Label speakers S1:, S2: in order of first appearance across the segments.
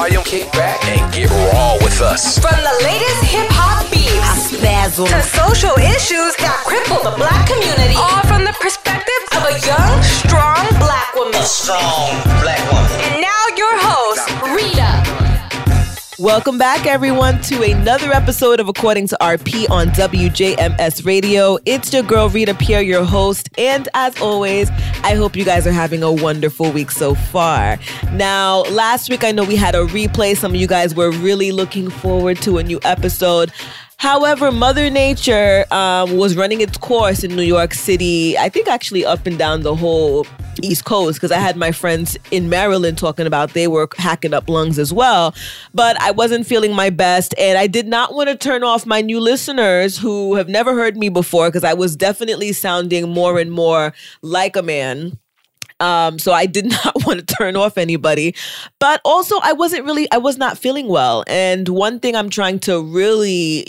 S1: volume, kick back, and get raw with us.
S2: From the latest hip-hop beats to social issues that cripple the black community, all from the perspective of a young, strong black woman.
S3: A strong black woman.
S2: And now your host, Rita.
S4: Welcome back, everyone, to another episode of According to RP on WJMS Radio. It's your girl, Rita Pierre, your host. And as always, I hope you guys are having a wonderful week so far. Now, last week, I know we had a replay. Some of you guys were really looking forward to a new episode. However, Mother Nature was running its course in New York City, I think actually up and down the whole East Coast, because I had my friends in Maryland talking about they were hacking up lungs as well. But I wasn't feeling my best, and I did not want to turn off my new listeners who have never heard me before, because I was definitely sounding more and more like a man. So I did not want to turn off anybody, but also I was not feeling well. And one thing I'm trying to really,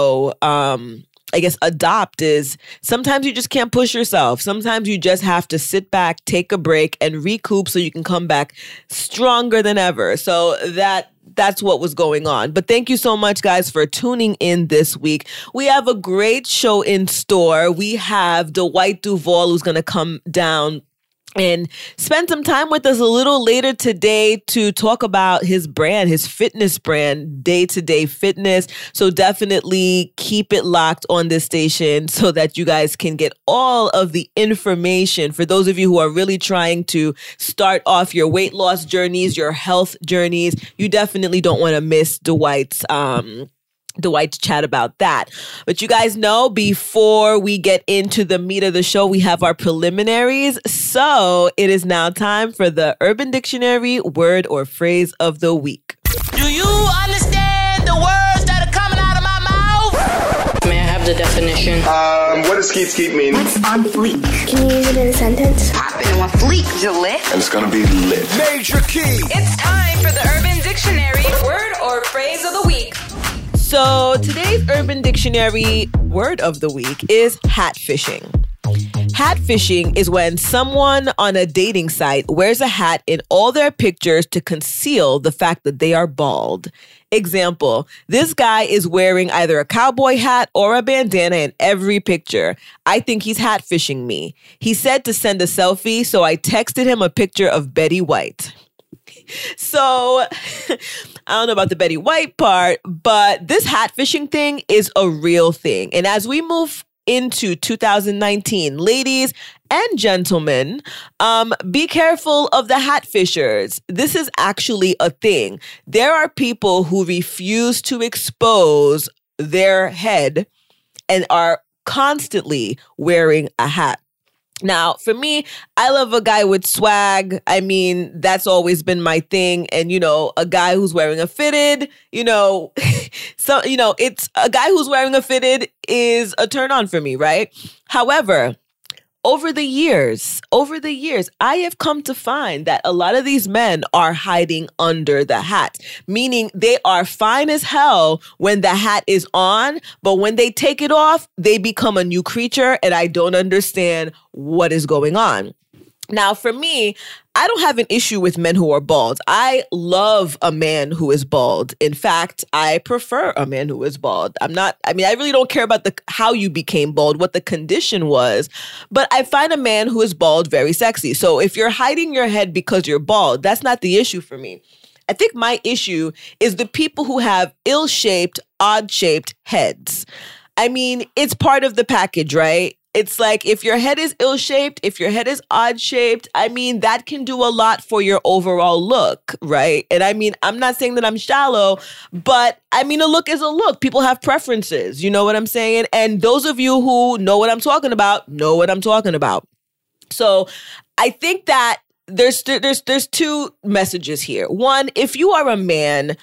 S4: I guess adopt is sometimes you just can't push yourself. Sometimes you just have to sit back, take a break, and recoup so you can come back stronger than ever. So that's what was going on. But thank you so much, guys, for tuning in this week. We have a great show in store. We have Dwight Duvall, who's going to come down and spend some time with us a little later today to talk about his brand, his fitness brand, Day-to-Day Fitness. So definitely keep it locked on this station so that you guys can get all of the information. For those of you who are really trying to start off your weight loss journeys, your health journeys, you definitely don't want to miss Dwight's chat about that. But you guys know, before we get into the meat of the show, we have our preliminaries. So it is now time for the Urban Dictionary word or phrase of the week.
S3: Do you understand the words that are coming out of my mouth?
S5: May I have the definition?
S6: What does skeet mean?
S7: What's on fleek? Can you use it in a sentence?
S2: Popping on fleek, Gillette.
S6: And it's gonna be lit.
S1: Major key.
S2: It's time for the Urban Dictionary word or phrase of the week.
S4: So today's Urban Dictionary word of the week is hatfishing. Hatfishing is when someone on a dating site wears a hat in all their pictures to conceal the fact that they are bald. Example, this guy is wearing either a cowboy hat or a bandana in every picture. I think he's hatfishing me. He said to send a selfie, so I texted him a picture of Betty White. So, I don't know about the Betty White part, but this hat fishing thing is a real thing. And as we move into 2019, ladies and gentlemen, be careful of the hat fishers. This is actually a thing. There are people who refuse to expose their head and are constantly wearing a hat. Now, for me, I love a guy with swag. I mean, that's always been my thing. And, a guy who's wearing a fitted, it's a guy who's wearing a fitted is a turn on for me, right? However, over the years, I have come to find that a lot of these men are hiding under the hat, meaning they are fine as hell when the hat is on, but when they take it off, they become a new creature, and I don't understand what is going on. Now, for me, I don't have an issue with men who are bald. I love a man who is bald. In fact, I prefer a man who is bald. I really don't care about how you became bald, what the condition was, but I find a man who is bald very sexy. So if you're hiding your head because you're bald, that's not the issue for me. I think my issue is the people who have ill-shaped, odd-shaped heads. I mean, it's part of the package, right? It's like if your head is ill-shaped, if your head is odd-shaped, that can do a lot for your overall look, right? And I'm not saying that I'm shallow, but a look is a look. People have preferences, you know what I'm saying? And those of you who know what I'm talking about, know what I'm talking about. So I think that there's two messages here. One, if you are a man,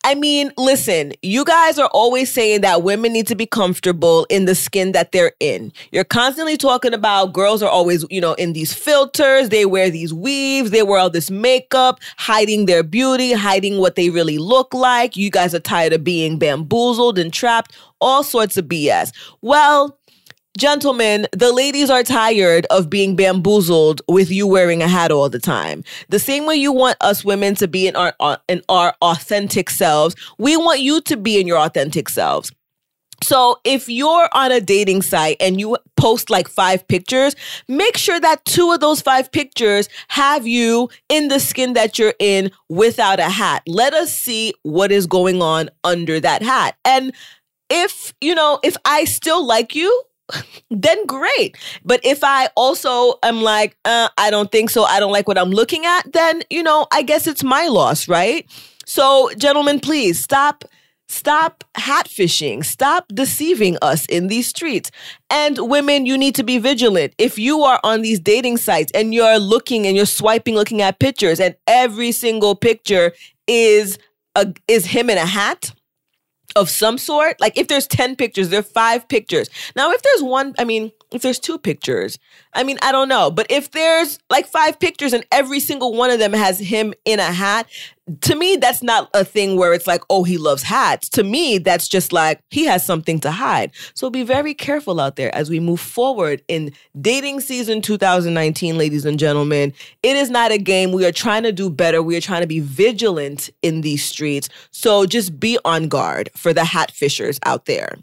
S4: listen, you guys are always saying that women need to be comfortable in the skin that they're in. You're constantly talking about girls are always, in these filters. They wear these weaves. They wear all this makeup, hiding their beauty, hiding what they really look like. You guys are tired of being bamboozled and trapped, all sorts of BS. Well, Gentlemen, the ladies are tired of being bamboozled with you wearing a hat all the time. The same way you want us women to be in our authentic selves, we want you to be in your authentic selves. So if you're on a dating site and you post like 5 pictures, make sure that 2 of those 5 pictures have you in the skin that you're in without a hat. Let us see what is going on under that hat. And if I still like you, then great. But if I also am like, I don't think so, I don't like what I'm looking at, then, I guess it's my loss, right? So gentlemen, please stop hat fishing. Stop deceiving us in these streets. And women, you need to be vigilant. If you are on these dating sites and you're looking and you're swiping, looking at pictures, and every single picture is him in a hat of some sort, like if there's 10 pictures, there are 5 pictures. Now, if there's 2 pictures, I don't know. But if there's like 5 pictures and every single one of them has him in a hat, to me, that's not a thing where it's like, oh, he loves hats. To me, that's just like he has something to hide. So be very careful out there as we move forward in dating season 2019, ladies and gentlemen. It is not a game. We are trying to do better. We are trying to be vigilant in these streets. So just be on guard for the hat fishers out there.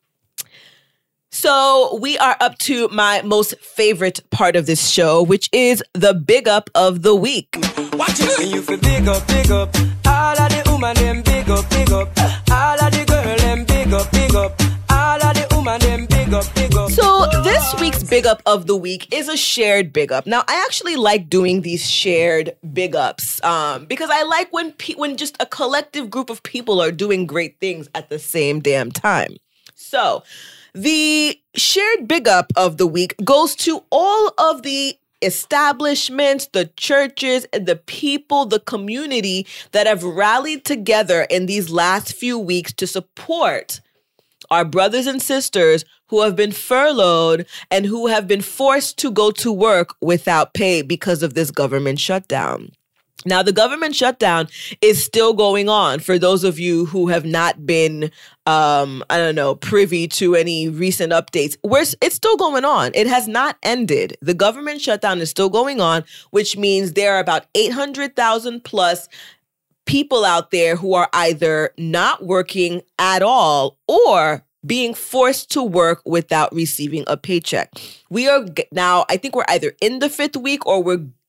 S4: So we are up to my most favorite part of this show, which is the big up of the week.
S5: Watch it. You feel big up, all of the woman them big up, all of the girl them big up, all of the woman them big up.
S4: So this week's big up of the week is a shared big up. Now, I actually like doing these shared big ups because I like when just a collective group of people are doing great things at the same damn time. So the shared big up of the week goes to all of the establishments, the churches, and the people, the community that have rallied together in these last few weeks to support our brothers and sisters who have been furloughed and who have been forced to go to work without pay because of this government shutdown. Now, the government shutdown is still going on for those of you who have not been, privy to any recent updates. It's still going on. It has not ended. The government shutdown is still going on, which means there are about 800,000 plus people out there who are either not working at all or being forced to work without receiving a paycheck. We are now, I think we're either in the 5th week or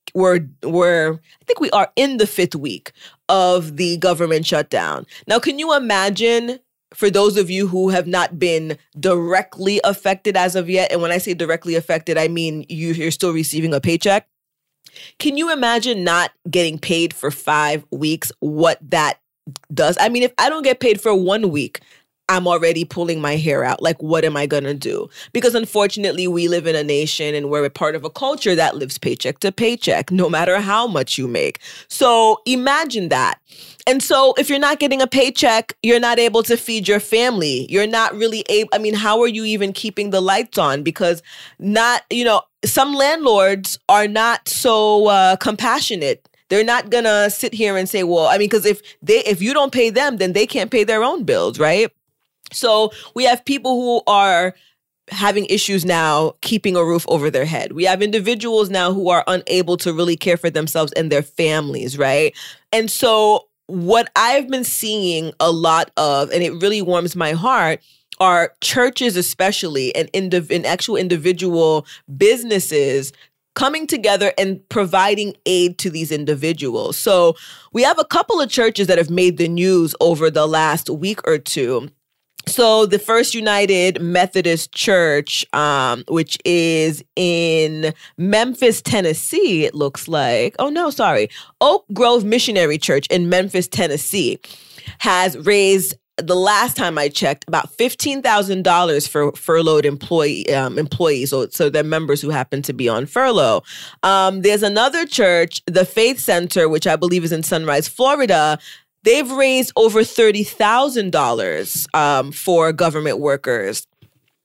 S4: I think we are in the 5th week of the government shutdown. Now, can you imagine, for those of you who have not been directly affected as of yet, and when I say directly affected, I mean you're still receiving a paycheck. Can you imagine not getting paid for 5 weeks, what that does? If I don't get paid for 1 week, I'm already pulling my hair out. Like, what am I going to do? Because unfortunately, we live in a nation and we're a part of a culture that lives paycheck to paycheck, no matter how much you make. So imagine that. And so if you're not getting a paycheck, you're not able to feed your family. You're not really able, how are you even keeping the lights on? Because some landlords are not so compassionate. They're not going to sit here and say, well, because if you don't pay them, then they can't pay their own bills, right? So we have people who are having issues now keeping a roof over their head. We have individuals now who are unable to really care for themselves and their families, right? And so what I've been seeing a lot of, and it really warms my heart, are churches especially and actual individual businesses coming together and providing aid to these individuals. So we have a couple of churches that have made the news over the last week or two. So the First United Methodist Church, which is in Memphis, Tennessee, it looks like. Oak Grove Missionary Church in Memphis, Tennessee, has raised, the last time I checked, about $15,000 for furloughed employees, so they're members who happen to be on furlough. There's another church, the Faith Center, which I believe is in Sunrise, Florida. They've raised over $30,000 for government workers.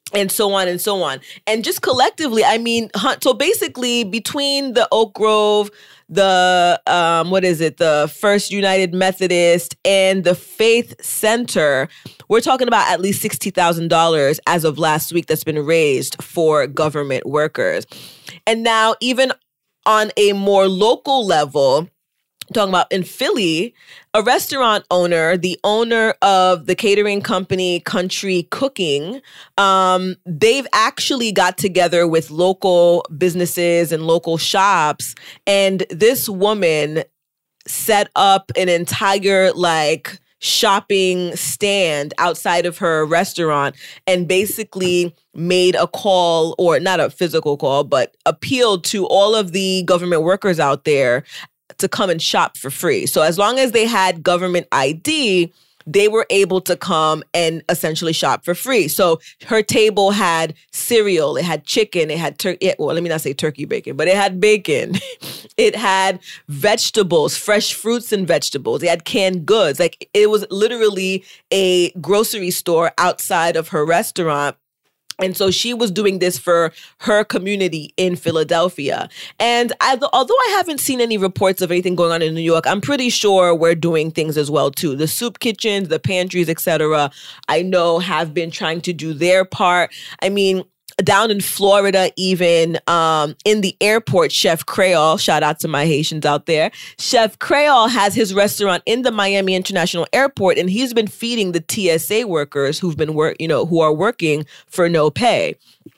S4: and so on and so on. And just collectively, I mean, so basically between the Oak Grove, the, the First United Methodist and the Faith Center, we're talking about at least $60,000 as of last week that's been raised for government workers. And now even on a more local level, talking about in Philly, a restaurant owner, the owner of the catering company Country Cooking, they've actually got together with local businesses and local shops. And this woman set up an entire shopping stand outside of her restaurant and basically made a call, or not a physical call, but appealed to all of the government workers out there to come and shop for free. So as long as they had government ID, they were able to come and essentially shop for free. So her table had cereal, it had chicken, it had turkey. Well, let me not say turkey bacon, but it had bacon. It had vegetables, fresh fruits and vegetables. It had canned goods. It was literally a grocery store outside of her restaurant. And so she was doing this for her community in Philadelphia. And although I haven't seen any reports of anything going on in New York, I'm pretty sure we're doing things as well, too. The soup kitchens, the pantries, etc., I know have been trying to do their part. I mean, down in Florida, even in the airport, Chef Creole, shout out to my Haitians out there. Chef Creole has his restaurant in the Miami International Airport, and he's been feeding the TSA workers who are working for no pay.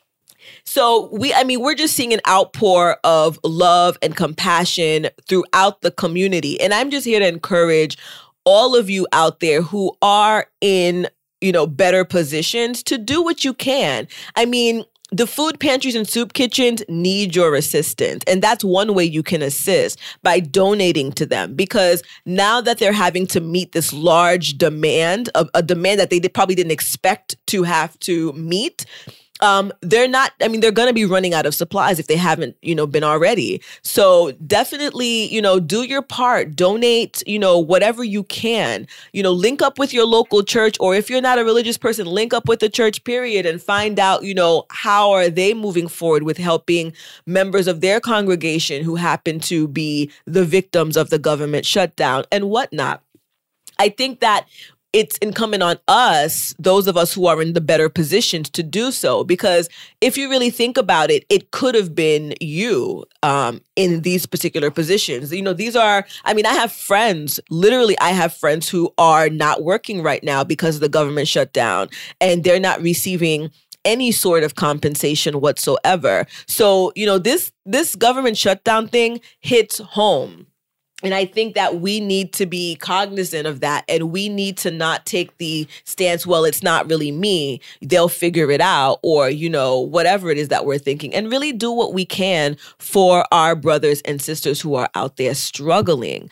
S4: So we're just seeing an outpour of love and compassion throughout the community. And I'm just here to encourage all of you out there who are in better positions to do what you can. I mean, the food pantries and soup kitchens need your assistance. And that's one way you can assist, by donating to them. Because now that they're having to meet this large demand, a demand that they probably didn't expect to have to meet, they're going to be running out of supplies if they haven't, been already. So definitely, do your part, donate, whatever you can, link up with your local church, or if you're not a religious person, link up with the church, period, and find out, how are they moving forward with helping members of their congregation who happen to be the victims of the government shutdown and whatnot. I think that it's incumbent on us, those of us who are in the better positions, to do so. Because if you really think about it, it could have been you in these particular positions. I have friends who are not working right now because of the government shutdown, and they're not receiving any sort of compensation whatsoever. So, this government shutdown thing hits home. And I think that we need to be cognizant of that, and we need to not take the stance, well, it's not really me, they'll figure it out, or, whatever it is that we're thinking, and really do what we can for our brothers and sisters who are out there struggling.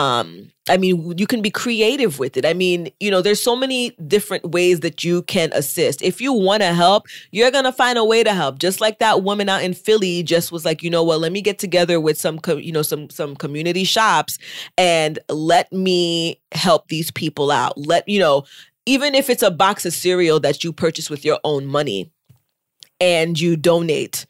S4: You can be creative with it. There's so many different ways that you can assist. If you want to help, you're going to find a way to help. Just like that woman out in Philly just was like, let me get together with some community shops and let me help these people out. Even if it's a box of cereal that you purchase with your own money and you donate,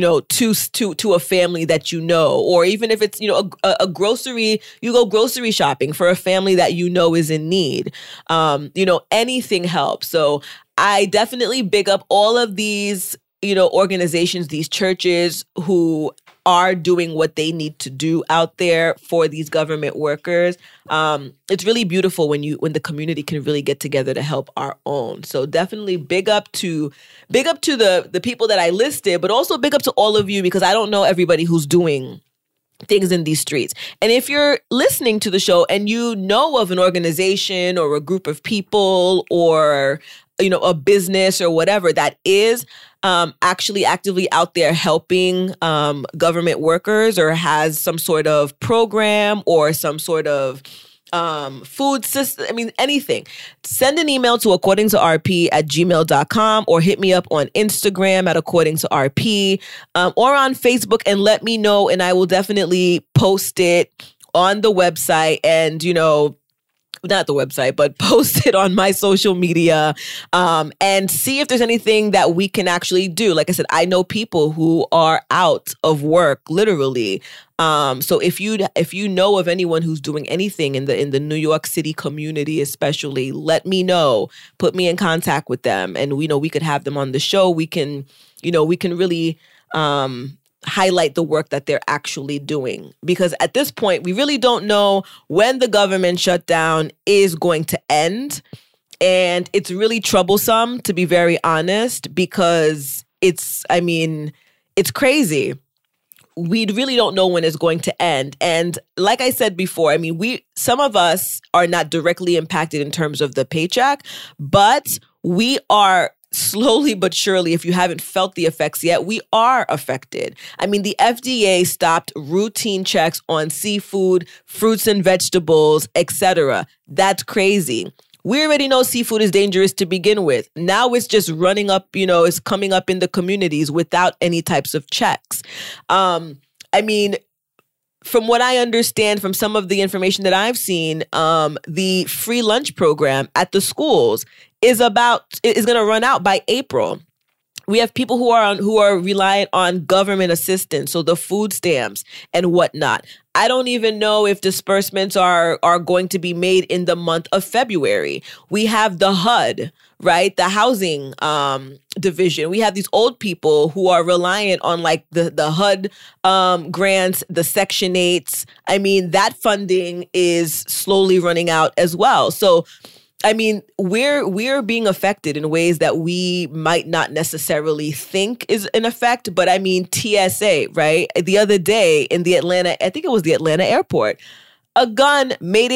S4: to a family that or even if it's, a grocery, you go grocery shopping for a family that is in need. Anything helps. So I definitely big up all of these, organizations, these churches who are doing what they need to do out there for these government workers. It's really beautiful when the community can really get together to help our own. So definitely big up to the people that I listed, but also big up to all of you, because I don't know everybody who's doing things in these streets. And if you're listening to the show and you know of an organization or a group of people or a business or whatever that is actually actively out there helping government workers, or has some sort of program or some sort of food system, anything, send an email to accordingtorp@gmail.com, or hit me up on Instagram at accordingtorp, or on Facebook, and let me know, and I will definitely post it on the website and, not the website, but post it on my social media and see if there's anything that we can actually do. Like I said, I know people who are out of work, literally. So if you know of anyone who's doing anything in the New York City community, especially, let me know. Put me in contact with them, and we could have them on the show. We can really highlight the work that they're actually doing. Because at this point, we really don't know when the government shutdown is going to end. And it's really troublesome, to be very honest, because it's crazy. We really don't know when it's going to end. And like I said before, some of us are not directly impacted in terms of the paycheck, but we are slowly but surely, if you haven't felt the effects yet, we are affected. The FDA stopped routine checks on seafood, fruits and vegetables, etc. That's crazy. We already know seafood is dangerous to begin with. Now it's just running up, it's coming up in the communities without any types of checks. From what I understand from some of the information that I've seen, the free lunch program at the schools is going to run out by April. We have people who are reliant on government assistance, so the food stamps and whatnot. I don't even know if disbursements are going to be made in the month of February. We have the HUD, right? The housing division. We have these old people who are reliant on the HUD grants, the Section 8s. That funding is slowly running out as well. So we're being affected in ways that we might not necessarily think is an effect, but TSA, right? The other day in the Atlanta, I think it was the Atlanta airport, a gun made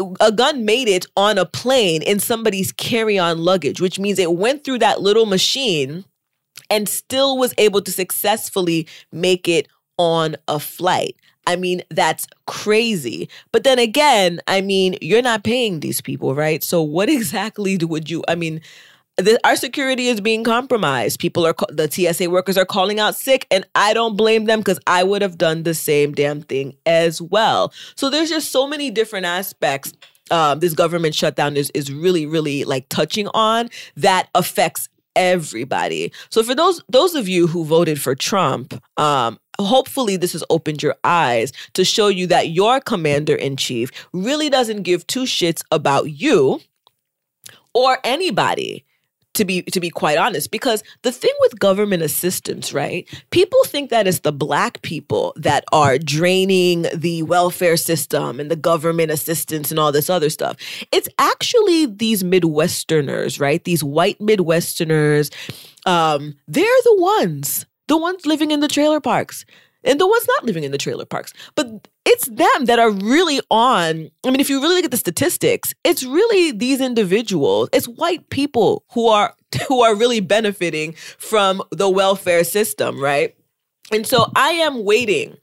S4: it on a plane in somebody's carry-on luggage, which means it went through that little machine and still was able to successfully make it on a flight. That's crazy. But then again, you're not paying these people, right? So what exactly would you, our security is being compromised. The TSA workers are calling out sick, and I don't blame them because I would have done the same damn thing as well. So there's just so many different aspects this government shutdown is really, really touching on that affects everybody. So for those of you who voted for Trump, hopefully this has opened your eyes to show you that your commander-in-chief really doesn't give two shits about you or anybody, to be quite honest. Because the thing with government assistance, right? People think that it's the Black people that are draining the welfare system and the government assistance and all this other stuff. It's actually these Midwesterners, right? These white Midwesterners. They're the ones living in the trailer parks and the ones not living in the trailer parks. But it's them that are really on. If you really look at the statistics, it's really these individuals. It's white people who are really benefiting from the welfare system, right? And so I am waiting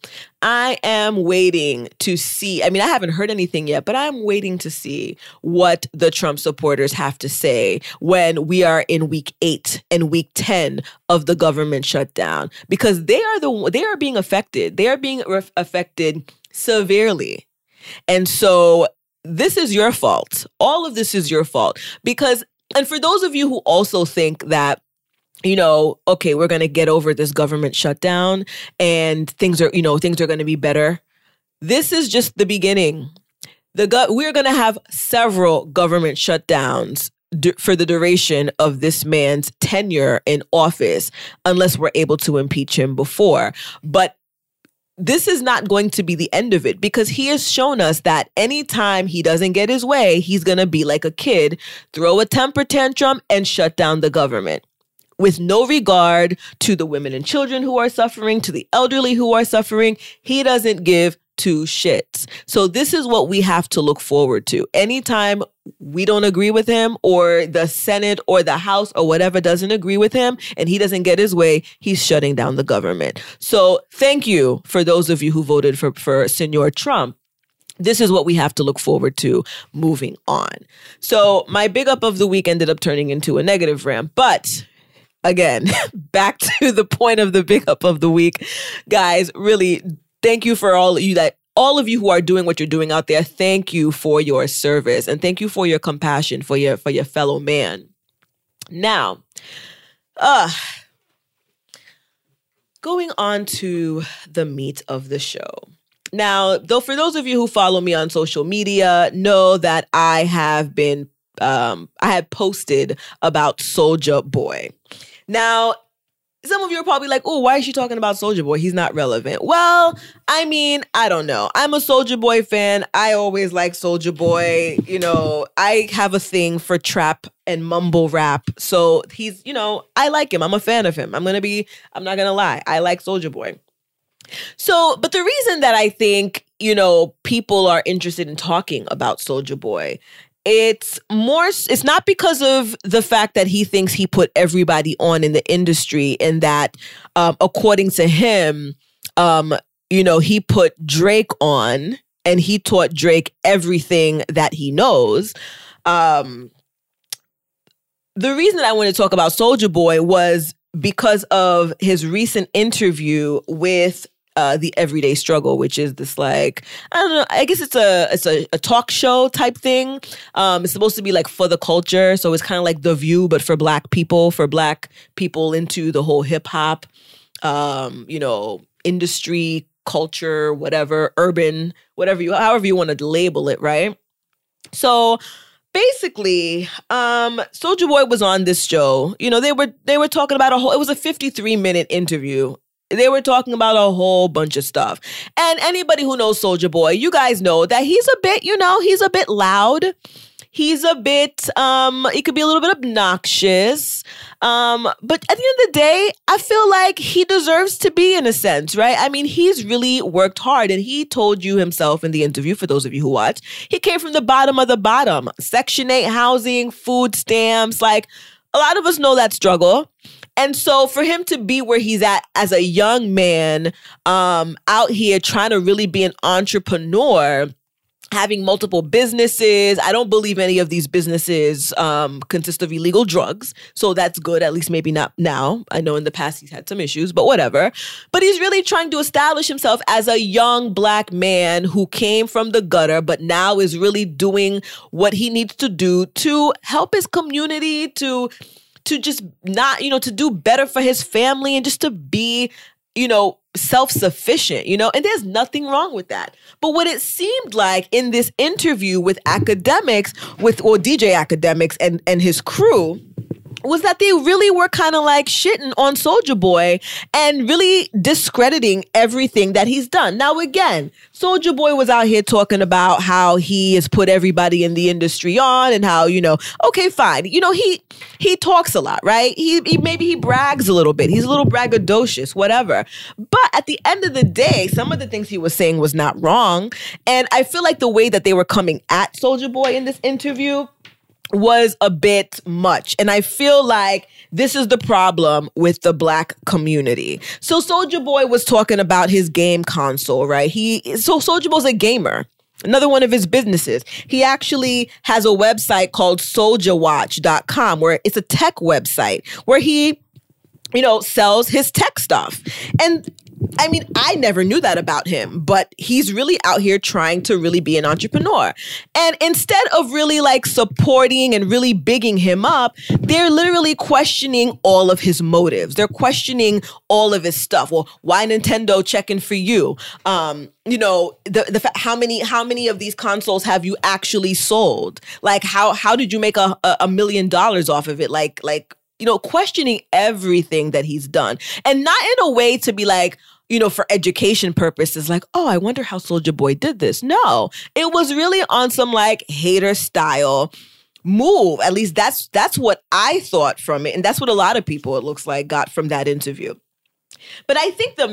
S4: to see. I haven't heard anything yet, but I'm waiting to see what the Trump supporters have to say when we are in week 8 and week 10 of the government shutdown, because they are being affected. They are being affected severely. And so this is your fault. All of this is your fault. And for those of you who also think that, okay, we're going to get over this government shutdown and things are going to be better. This is just the beginning. We're going to have several government shutdowns for the duration of this man's tenure in office, unless we're able to impeach him before. But this is not going to be the end of it, because he has shown us that anytime he doesn't get his way, he's going to be like a kid, throw a temper tantrum and shut down the government, with no regard to the women and children who are suffering, to the elderly who are suffering. He doesn't give two shits. So this is what we have to look forward to. Anytime we don't agree with him, or the Senate or the House or whatever doesn't agree with him and he doesn't get his way, he's shutting down the government. So thank you for those of you who voted for Senor Trump. This is what we have to look forward to moving on. So my big up of the week ended up turning into a negative rant, but again, back to the point of the big up of the week. Guys, really, thank you for all all of you who are doing what you're doing out there, thank you for your service and thank you for your compassion for your fellow man. Now, going on to the meat of the show. Now, though, for those of you who follow me on social media, know that I have been, I had posted about Soulja Boy. Now, some of you are probably like, oh, why is she talking about Soulja Boy? He's not relevant. Well, I mean, I don't know. I'm a Soulja Boy fan. I always like Soulja Boy. You know, I have a thing for trap and mumble rap. So he's, you know, I like him. I'm a fan of him. I'm not going to lie. I like Soulja Boy. So, but the reason that I think, you know, people are interested in talking about Soulja Boy, it's not because of the fact that he thinks he put everybody on in the industry and that, according to him, you know, he put Drake on and he taught Drake everything that he knows. The reason that I want to talk about Soulja Boy was because of his recent interview with the Everyday Struggle, which is this, like, I don't know, I guess it's a talk show type thing. It's supposed to be like for the culture. So it's kind of like The View, but for black people into the whole hip hop, you know, industry, culture, whatever, urban, however you want to label it, right? So basically, Soulja Boy was on this show. You know, they were talking about it was a 53-minute interview. They were talking about a whole bunch of stuff. And anybody who knows Soulja Boy, you guys know that he's a bit loud. He's a bit, he could be a little bit obnoxious. But at the end of the day, I feel like he deserves to be, in a sense, right? I mean, he's really worked hard, and he told you himself in the interview, for those of you who watched, he came from the bottom of the bottom. Section 8 housing, food stamps, like a lot of us know that struggle. And so for him to be where he's at as a young man, out here trying to really be an entrepreneur, having multiple businesses. I don't believe any of these businesses consist of illegal drugs. So that's good, at least maybe not now. I know in the past he's had some issues, but whatever. But he's really trying to establish himself as a young black man who came from the gutter, but now is really doing what he needs to do to help his community, to just not, you know, to do better for his family and just to be, you know, self-sufficient, you know, and there's nothing wrong with that. But what it seemed like in this interview with Academics, DJ Academics and his crew, was that they really were kind of like shitting on Soulja Boy and really discrediting everything that he's done. Now, again, Soulja Boy was out here talking about how he has put everybody in the industry on and how, you know, okay, fine. You know, he talks a lot, right? Maybe he brags a little bit. He's a little braggadocious, whatever. But at the end of the day, some of the things he was saying was not wrong. And I feel like the way that they were coming at Soulja Boy in this interview was a bit much. And I feel like this is the problem with the black community. So Soulja Boy was talking about his game console, right? So Soulja Boy's a gamer. Another one of his businesses. He actually has a website called SouljaWatch.com, where it's a tech website where he, you know, sells his tech stuff. And I mean, I never knew that about him, but he's really out here trying to really be an entrepreneur. And instead of really like supporting and really bigging him up, they're literally questioning all of his motives. They're questioning all of his stuff. Well, why Nintendo checking for you? You know, the fact, how many of these consoles have you actually sold? Like, how did you make $1 million off of it? Like, you know, questioning everything that he's done. And not in a way to be like, you know, for education purposes, like, oh, I wonder how Soulja Boy did this. No, it was really on some like hater style move. At least that's what I thought from it. And that's what a lot of people, it looks like, got from that interview. But I think the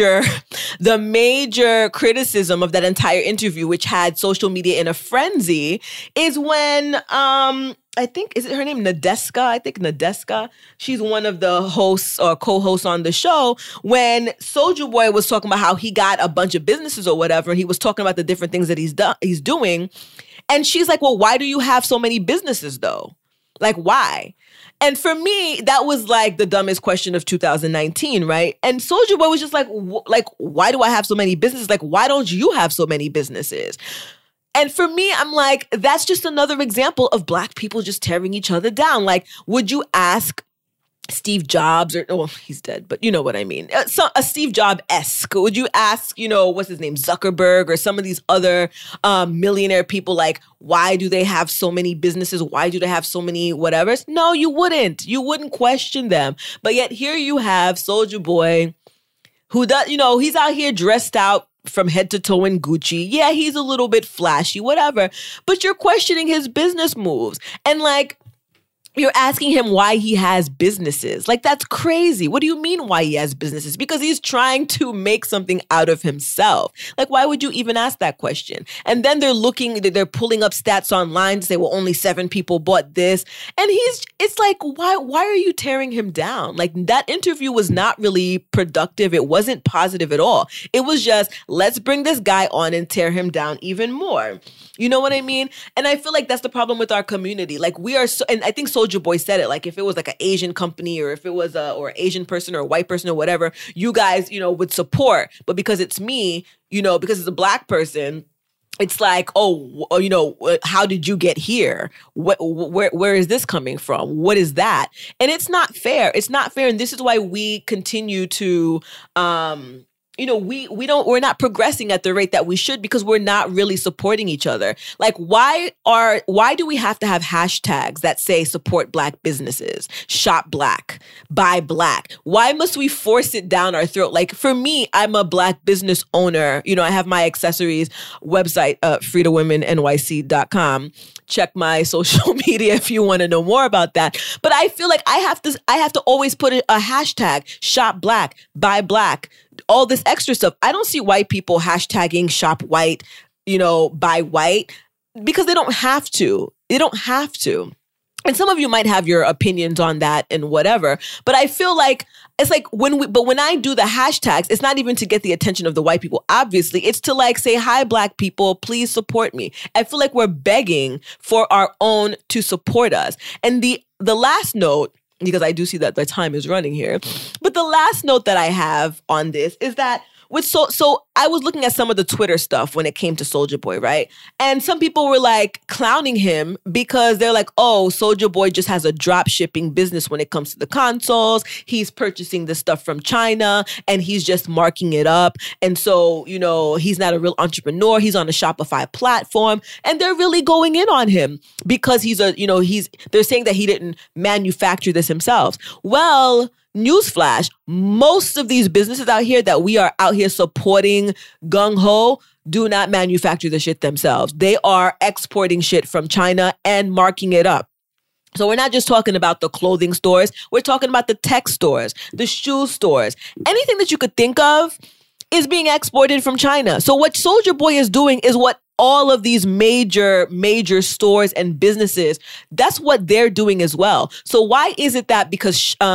S4: major criticism of that entire interview, which had social media in a frenzy, is when I think, is it her name, Nadeska? I think Nadeska. She's one of the hosts or co-hosts on the show. When Soulja Boy was talking about how he got a bunch of businesses or whatever, and he was talking about the different things that he's doing. And she's like, well, why do you have so many businesses though? Like, why? And for me, that was like the dumbest question of 2019, right? And Soulja Boy was just like, why do I have so many businesses? Like, why don't you have so many businesses? And for me, I'm like, that's just another example of Black people just tearing each other down. Like, would you ask Steve Jobs, or, well, he's dead, but you know what I mean. A Steve Jobs-esque. Would you ask, what's his name, Zuckerberg, or some of these other millionaire people, like, why do they have so many businesses? Why do they have so many whatevers? No, you wouldn't. You wouldn't question them. But yet here you have Soulja Boy, who does, he's out here dressed out from head to toe in Gucci. Yeah, he's a little bit flashy, whatever. But you're questioning his business moves. And like, you're asking him why he has businesses. Like, that's crazy. What do you mean why he has businesses? Because he's trying to make something out of himself. Like, why would you even ask that question? And then they're pulling up stats online to say, well, only 7 people bought this. And it's like, why are you tearing him down? Like, that interview was not really productive. It wasn't positive at all. It was just, let's bring this guy on and tear him down even more. You know what I mean? And I feel like that's the problem with our community. Like, we are so, and I think Soulja Boy said it, like, if it was like an Asian company, or if it was or Asian person or a white person or whatever, you guys, would support. But because it's me, because it's a Black person, it's like, how did you get here? Where is this coming from? What is that? And it's not fair. It's not fair. And this is why we continue to, we're not progressing at the rate that we should, because we're not really supporting each other. Like, why do we have to have hashtags that say support Black businesses, shop Black, buy Black? Why must we force it down our throat? Like, for me, I'm a Black business owner. I have my accessories website, freedomwomennyc.com. Check my social media if you want to know more about that. But I feel like I have to always put a hashtag, shop Black, buy Black, all this extra stuff. I don't see white people hashtagging shop white, buy white, because they don't have to. They don't have to. And some of you might have your opinions on that and whatever, but I feel like it's like when I do the hashtags, it's not even to get the attention of the white people. Obviously, it's to like say, hi, Black people, please support me. I feel like we're begging for our own to support us. And the last note, because I do see that the time is running here, but the last note that I have on this is that so I was looking at some of the Twitter stuff when it came to Soulja Boy, right? And some people were like clowning him because they're like, oh, Soulja Boy just has a drop shipping business when it comes to the consoles. He's purchasing the stuff from China and he's just marking it up. And so, he's not a real entrepreneur. He's on a Shopify platform. And they're really going in on him because they're saying that he didn't manufacture this himself. Well, newsflash, most of these businesses out here that we are out here supporting gung-ho do not manufacture the shit themselves. They are exporting shit from China and marking it up. So we're not just talking about the clothing stores. We're talking about the tech stores, the shoe stores. Anything that you could think of is being exported from China. So what Soulja Boy is doing is what all of these major stores and businesses, that's what they're doing as well. So why is it that because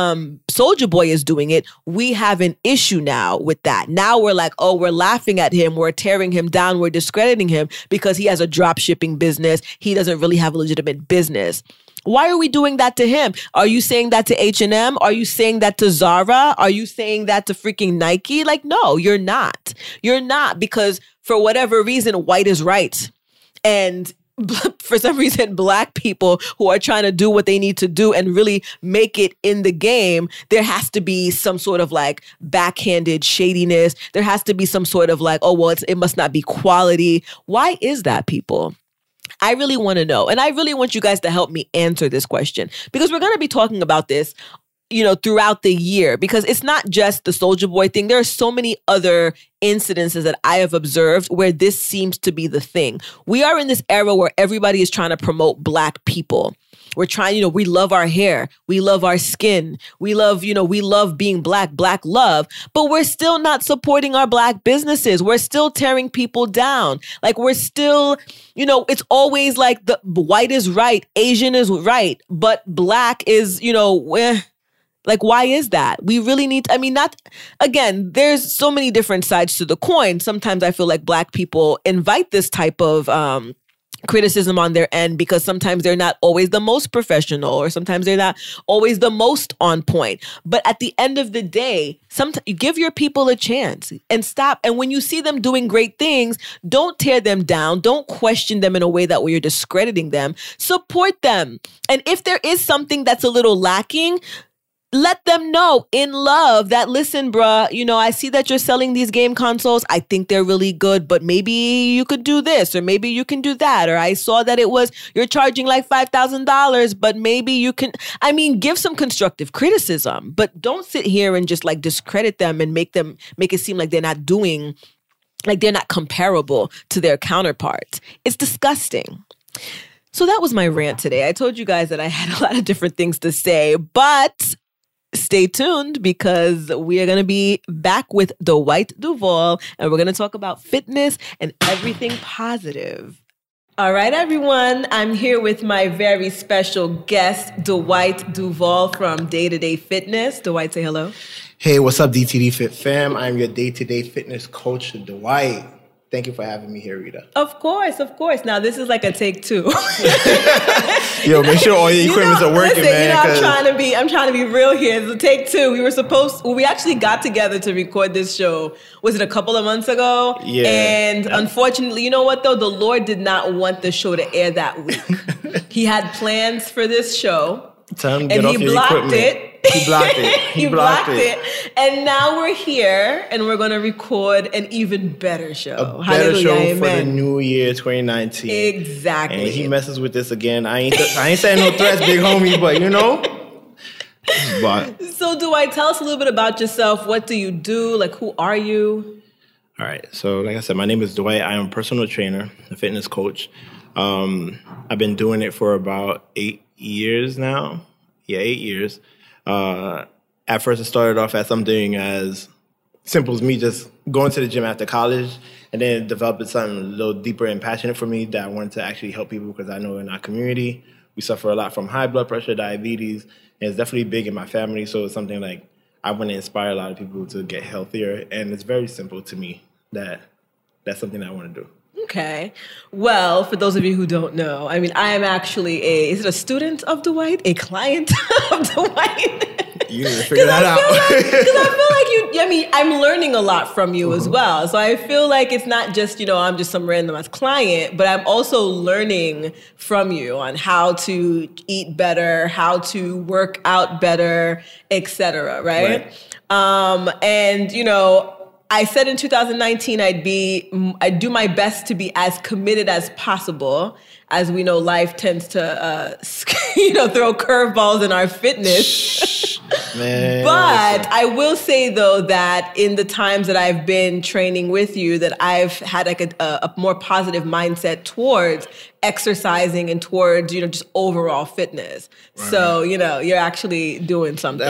S4: Soulja Boy is doing it, we have an issue now with that? Now we're like, oh, we're laughing at him, we're tearing him down, we're discrediting him because he has a drop shipping business. He doesn't really have a legitimate business. Why are we doing that to him? Are you saying that to H&M? Are you saying that to Zara? Are you saying that to freaking Nike? Like, no, you're not. You're not, because for whatever reason, white is right. And for some reason, Black people who are trying to do what they need to do and really make it in the game, there has to be some sort of like backhanded shadiness. There has to be some sort of like, oh, well, it must not be quality. Why is that, people? I really want to know. And I really want you guys to help me answer this question, because we're going to be talking about this, throughout the year, because it's not just the Soulja Boy thing. There are so many other incidences that I have observed where this seems to be the thing. We are in this era where everybody is trying to promote Black people. We're trying, we love our hair. We love our skin. We love being Black love, but we're still not supporting our Black businesses. We're still tearing people down. Like, we're still, it's always like the white is right, Asian is right, but Black is, like, why is that? We really need again, there's so many different sides to the coin. Sometimes I feel like Black people invite this type of criticism on their end because sometimes they're not always the most professional or sometimes they're not always the most on point. But at the end of the day, sometimes you give your people a chance and stop. And when you see them doing great things, don't tear them down. Don't question them in a way that where you're discrediting them. Support them. And if there is something that's a little lacking, let them know in love that, listen, bruh, you know, I see that you're selling these game consoles. I think they're really good, but maybe you could do this or maybe you can do that. Or I saw that you're charging like $5,000, but maybe you can, give some constructive criticism, but don't sit here and just like discredit them and make it seem like they're not comparable to their counterparts. It's disgusting. So that was my rant today. I told you guys that I had a lot of different things to say, but stay tuned because we are going to be back with Dwight Duvall and we're going to talk about fitness and everything positive. All right, everyone. I'm here with my very special guest, Dwight Duvall from Day to Day Fitness. Dwight, say hello.
S8: Hey, what's up, DTD Fit fam? I'm your day-to-day fitness coach, Dwight. Thank you for having me here, Rita.
S4: Of course. Now, this is like a take two.
S8: Yo, make sure all your equipments are working, man.
S4: I'm trying to be real here. It's a take two. We actually got together to record this show. Was it a couple of months ago?
S8: Yeah.
S4: And unfortunately, you know what though? The Lord did not want the show to air that week. He had plans for this show.
S8: Tell him to get off your equipment. He blocked it.
S4: He blocked it. And now we're here and we're going to record an even better show.
S8: A better show for the new year, 2019.
S4: Exactly.
S8: And he messes with this again. I ain't saying no threats, big homie, but you know. But.
S4: So Dwight, tell us a little bit about yourself. What do you do? Like, who are you?
S8: All right. So like I said, my name is Dwight. I am a personal trainer, a fitness coach. I've been doing it for about 8 years now. Yeah, 8 years. At first, it started off as something as simple as me just going to the gym after college, and then it developed something a little deeper and passionate for me that I wanted to actually help people because I know in our community, we suffer a lot from high blood pressure, diabetes, and it's definitely big in my family. So it's something like I want to inspire a lot of people to get healthier, and it's very simple to me that's something that I want to do.
S4: Okay. Well, for those of you who don't know, I am actually is it a student of Dwight? A client of Dwight?
S8: You need to figure that out.
S4: Because I feel like I'm learning a lot from you as well. So I feel like it's not just, I'm just some random ass client, but I'm also learning from you on how to eat better, how to work out better, etc. Right? And, I said in 2019 I'd do my best to be as committed as possible. As we know, life tends to throw curveballs in our fitness.
S8: Man,
S4: but I will say though that in the times that I've been training with you, that I've had like a more positive mindset towards exercising and towards just overall fitness. Right. So you're actually doing something.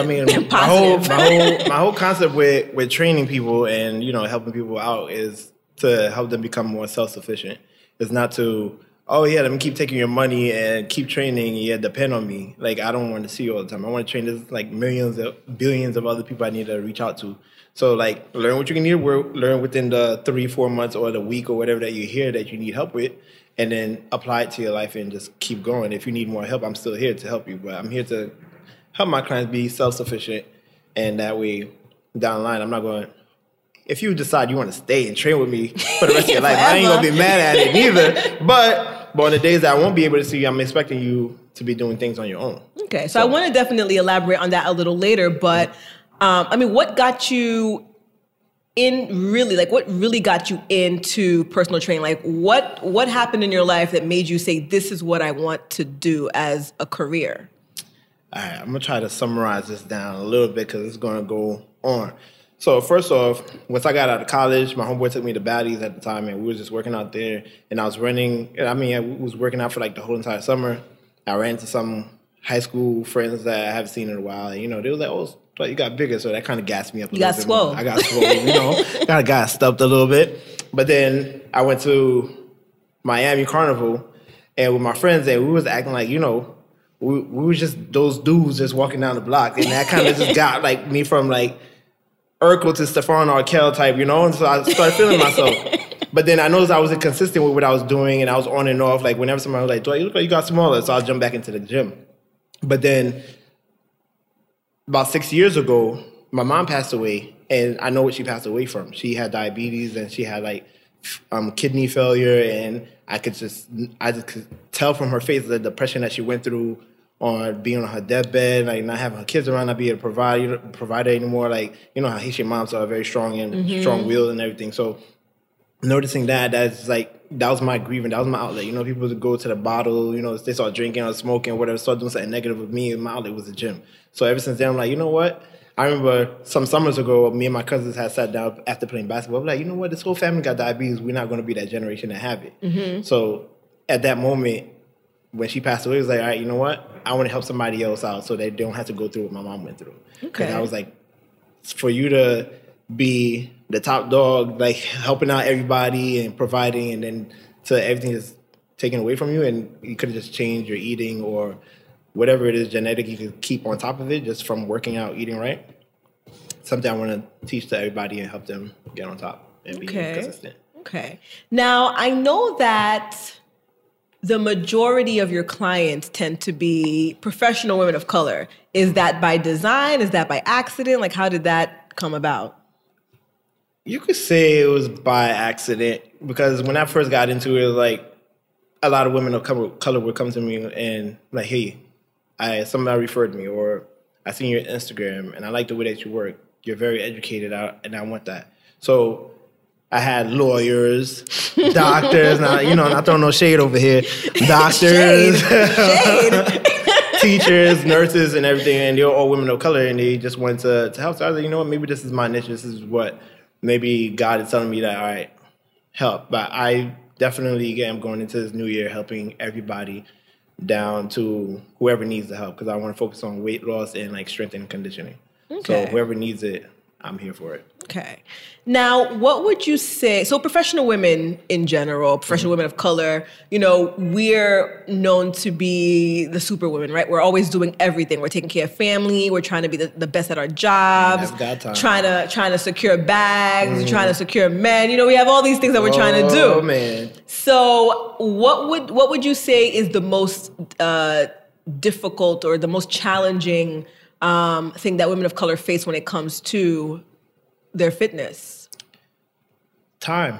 S8: my whole concept with training people and helping people out is to help them become more self-sufficient. It's not to let me keep taking your money and keep training. Yeah, depend on me. Like I don't want to see you all the time. I want to train there's like billions of other people I need to reach out to. So like learn what you need to learn within the 3-4 months or the week or whatever that you hear that you need help with. And then apply it to your life and just keep going. If you need more help, I'm still here to help you. But I'm here to help my clients be self-sufficient. And that way, down the line, I'm not going, if you decide you want to stay and train with me for the rest of your life, I ain't going to be mad at it neither. But on the days that I won't be able to see you, I'm expecting you to be doing things on your own.
S4: Okay, so I want to definitely elaborate on that a little later. But, what got you what really got you into personal training? Like what happened in your life that made you say, this is what I want to do as a career?
S8: All right, I'm going to try to summarize this down a little bit because it's going to go on. So first off, once I got out of college, my homeboy took me to Baddies at the time, and we were just working out there. And I was running. I was working out for like the whole entire summer. I ran into some high school friends that I haven't seen in a while. And, they were like, oh, you got bigger, so that kind of gassed me up a little bit. You got swole. I got swole, kind of got stuffed a little bit. But then I went to Miami Carnival, and with my friends, and we was acting like, we were just those dudes just walking down the block. And that kind of just got like me from like Urkel to Stephon Arkell type, and so I started feeling myself. But then I noticed I wasn't consistent with what I was doing, and I was on and off. Like whenever somebody was like, "Dwight, you look like you got smaller," so I'll jump back into the gym. But then about 6 years ago, my mom passed away, and I know what she passed away from. She had diabetes, and she had like kidney failure, and I just could tell from her face the depression that she went through on being on her deathbed, like not having her kids around, not being able to provide her anymore. Like, you know how Haitian moms are very strong and strong-willed and everything. So noticing that was my grieving. That was my outlet. You know, people would go to the bottle, you know, they start drinking or smoking or whatever, start doing something negative with me, and my outlet was the gym. So ever since then, I'm like, you know what? I remember some summers ago, me and my cousins had sat down after playing basketball. I'm like, you know what? This whole family got diabetes. We're not going to be that generation that have it. So at that moment, when she passed away, it was like, all right, you know what? I want to help somebody else out so they don't have to go through what my mom went through.
S4: Okay.
S8: And I was like, for you to be the top dog, like helping out everybody and providing, and then to everything is taken away from you, and you could have just changed your eating or whatever it is genetic you could keep on top of it just from working out, eating right. Something I want to teach to everybody and help them get on top and be consistent.
S4: Okay. Now, I know that the majority of your clients tend to be professional women of color. Is that by design? Is that by accident? Like, how did that come about?
S8: You could say it was by accident, because when I first got into it, like a lot of women of color would come to me and like, hey, somebody referred me, or I seen your Instagram and I like the way that you work. You're very educated, and I want that. So I had lawyers, doctors, not throwing no shade over here, doctors,
S4: Shade.
S8: teachers, nurses, and everything, and they're all women of color, and they just wanted to help. So I was like, you know what, maybe this is my niche. This is what maybe God is telling me that, all right, help. But I definitely am going into this new year helping everybody down to whoever needs the help, because I want to focus on weight loss and like strength and conditioning.
S4: Okay.
S8: So whoever needs it, I'm here for it.
S4: Okay. Now, what would you say? So professional women in general, professional women of color, you know, we're known to be the superwomen, right? We're always doing everything. We're taking care of family. We're trying to be the best at our jobs. Trying to secure bags. Trying to secure men. You know, we have all these things that we're trying to do.
S8: Oh, man.
S4: So what would you say is the most difficult or the most challenging thing that women of color face when it comes to their fitness?
S8: Time.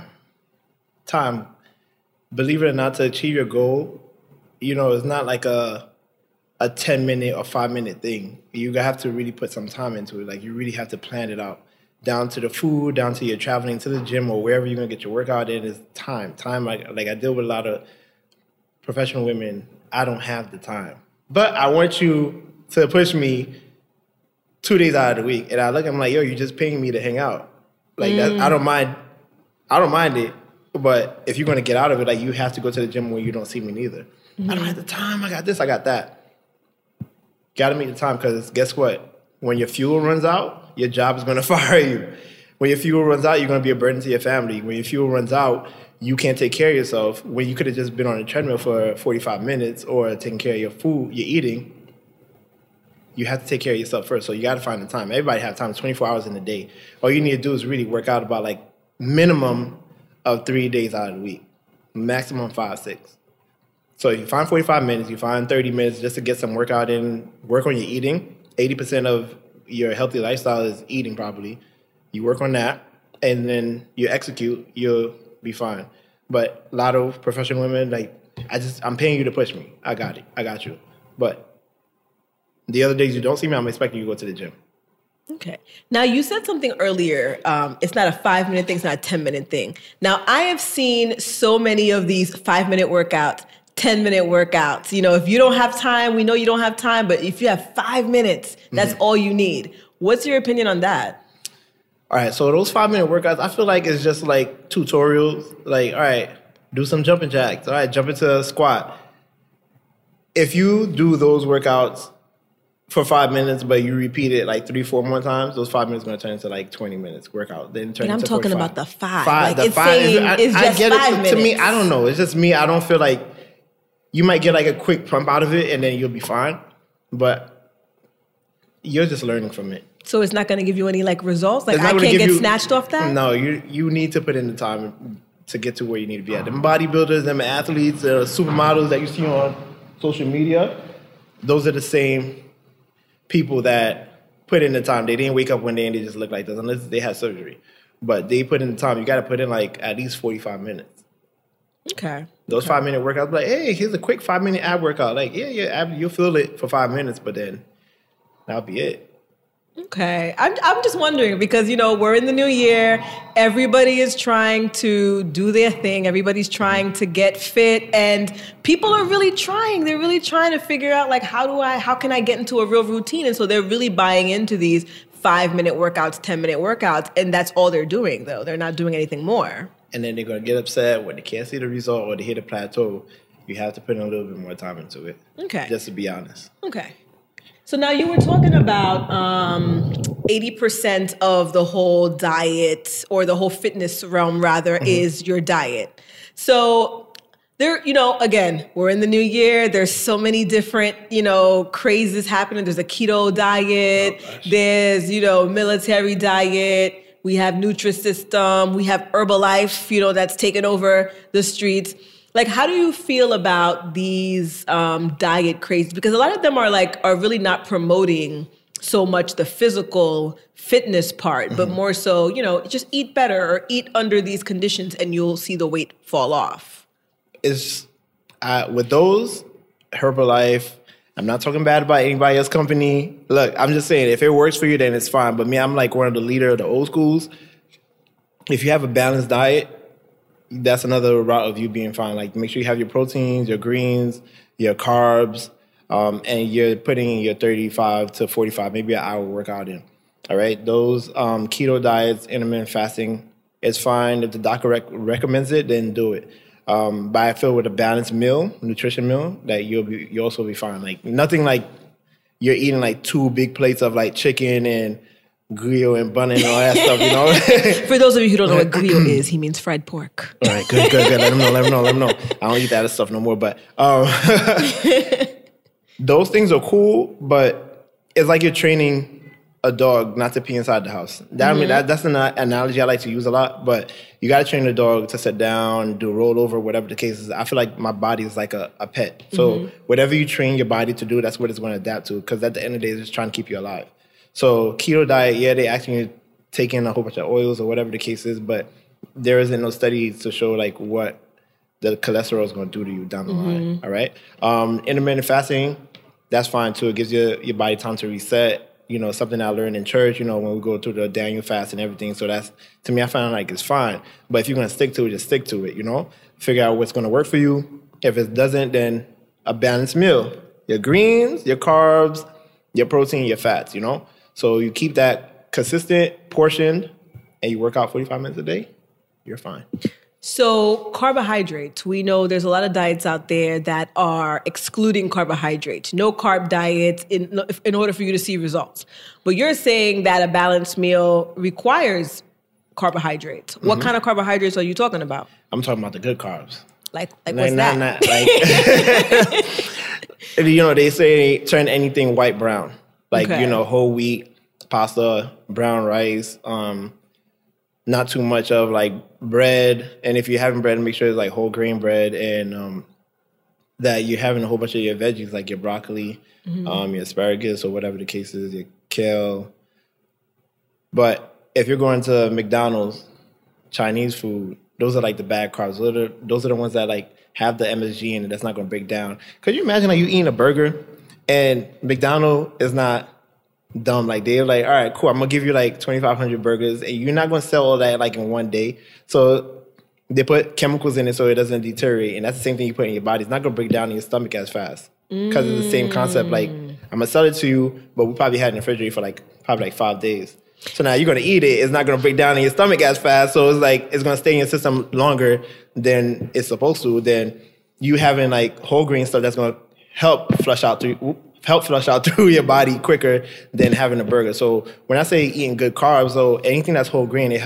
S8: Believe it or not, to achieve your goal, you know, it's not like a 10-minute or 5-minute thing. You have to really put some time into it. Like, you really have to plan it out. Down to the food, down to your traveling to the gym or wherever you're going to get your workout in is time. Time, like I deal with a lot of professional women. I don't have the time. But I want you to push me 2 days out of the week, and I look, I'm like, yo, you're just paying me to hang out. Like that, I don't mind it. But if you're gonna get out of it, like, you have to go to the gym where you don't see me neither. I don't have the time. I got this. I got that. Got to make the time, because guess what? When your fuel runs out, your job is gonna fire you. When your fuel runs out, you're gonna be a burden to your family. When your fuel runs out, you can't take care of yourself. When you could have just been on a treadmill for 45 minutes or taking care of your food, your eating. You have to take care of yourself first, so you got to find the time. Everybody has time, 24 hours in a day. All you need to do is really work out about like minimum of 3 days out of the week, maximum 5, 6. So if you find 45 minutes, you find 30 minutes just to get some workout in, work on your eating. 80% of your healthy lifestyle is eating properly. You work on that, and then you execute, you'll be fine. But a lot of professional women, like, I'm paying you to push me. I got it. I got you. But the other days you don't see me, I'm expecting you to go to the gym.
S4: Okay. Now, you said something earlier. It's not a 5-minute thing. It's not a 10-minute thing. Now, I have seen so many of these 5-minute workouts, 10-minute workouts. You know, if you don't have time, we know you don't have time. But if you have 5 minutes, that's all you need. What's your opinion on that?
S8: All right. So those 5-minute workouts, I feel like it's just like tutorials. Like, all right, do some jumping jacks. All right, jump into a squat. If you do those workouts for 5 minutes, but you repeat it like 3-4 more times, those 5 minutes are going to turn into like 20 minutes workout. Then turn
S4: I'm
S8: into
S4: talking
S8: 45.
S4: about the 5.
S8: Like,
S4: it's saying it's just 5 minutes.
S8: To me, I don't know. It's just me. I don't feel like you might get like a quick pump out of it and then you'll be fine. But you're just learning from it.
S4: So it's not going to give you any like results? Like, I can't get snatched off that?
S8: No, you need to put in the time to get to where you need to be at. Them bodybuilders, them athletes, supermodels that you see on social media, those are the same people that put in the time. They didn't wake up one day and they just look like this unless they had surgery. But they put in the time. You got to put in like at least 45 minutes.
S4: Okay.
S8: Those 5-minute workouts, like, hey, here's a quick 5-minute ab workout. Like, yeah, you'll feel it for 5 minutes, but then that'll be it.
S4: Okay. I'm just wondering because, we're in the new year. Everybody is trying to do their thing. Everybody's trying to get fit. And people are really trying. They're really trying to figure out, like, how can I get into a real routine? And so they're really buying into these 5-minute workouts, 10-minute workouts. And that's all they're doing, though. They're not doing anything more.
S8: And then they're going to get upset when they can't see the result or they hit a plateau. You have to put in a little bit more time into it.
S4: Okay.
S8: Just to be honest.
S4: Okay. So now you were talking about 80% of the whole diet or the whole fitness realm, rather, is your diet. So there, again, we're in the new year. There's so many different, crazes happening. There's a keto diet. There's, military diet. We have Nutrisystem. We have Herbalife, that's taken over the streets. Like, how do you feel about these diet crazes? Because a lot of them are really not promoting so much the physical fitness part, but more so, just eat better or eat under these conditions and you'll see the weight fall off.
S8: It's with those, Herbalife, I'm not talking bad about anybody else's company. Look, I'm just saying, if it works for you, then it's fine. But me, I'm like one of the leader of the old schools. If you have a balanced diet, that's another route of you being fine. Like, make sure you have your proteins, your greens, your carbs, and you're putting in your 35 to 45, maybe an hour workout in. All right? Those keto diets, intermittent fasting, is fine. If the doctor recommends it, then do it. But I feel with a balanced meal, nutrition meal, that you'll also be fine. Like, nothing like you're eating like 2 big plates of like chicken and grill and bun and all that stuff,
S4: For those of you who don't know what grill is, he means fried pork.
S8: All right, good. Let him know. I don't eat that stuff no more, but those things are cool, but it's like you're training a dog not to pee inside the house. I mean, that's an analogy I like to use a lot, but you got to train the dog to sit down, do rollover, whatever the case is. I feel like my body is like a pet. So whatever you train your body to do, that's what it's going to adapt to, because at the end of the day, it's just trying to keep you alive. So keto diet, they asking you to take in a whole bunch of oils or whatever the case is, but there isn't no studies to show like what the cholesterol is going to do to you down the line. All right. Intermittent fasting, that's fine too. It gives your body time to reset. Something I learned in church, when we go through the Daniel fast and everything. So that's, to me, I find like it's fine. But if you're going to stick to it, just stick to it, Figure out what's going to work for you. If it doesn't, then a balanced meal. Your greens, your carbs, your protein, your fats, So you keep that consistent, portioned, and you work out 45 minutes a day, you're fine.
S4: So carbohydrates, we know there's a lot of diets out there that are excluding carbohydrates. No carb diets in order for you to see results. But you're saying that a balanced meal requires carbohydrates. What kind of carbohydrates are you talking about?
S8: I'm talking about the good carbs.
S4: Like what's that?
S8: Not they say turn anything white brown. Like, whole wheat, pasta, brown rice, not too much of like bread. And if you're having bread, make sure it's like whole grain bread, and that you're having a whole bunch of your veggies, like your broccoli, your asparagus, or whatever the case is, your kale. But if you're going to McDonald's, Chinese food, those are like the bad carbs. Those are the ones that like have the MSG in it that's not going to break down. Could you imagine like you eating a burger and McDonald's is not dumb? Like, they're like, all right, cool, I'm going to give you like 2,500 burgers, and you're not going to sell all that like in one day. So they put chemicals in it so it doesn't deteriorate. And that's the same thing you put in your body. It's not going to break down in your stomach as fast. Because it's the same concept. Like, I'm going to sell it to you, but we probably had it in the refrigerator for probably 5 days. So now you're going to eat it. It's not going to break down in your stomach as fast. So it's like, it's going to stay in your system longer than it's supposed to. Then you having like whole grain stuff that's going to help flush out through your body quicker than having a burger. So when I say eating good carbs, so anything that's whole grain, it helps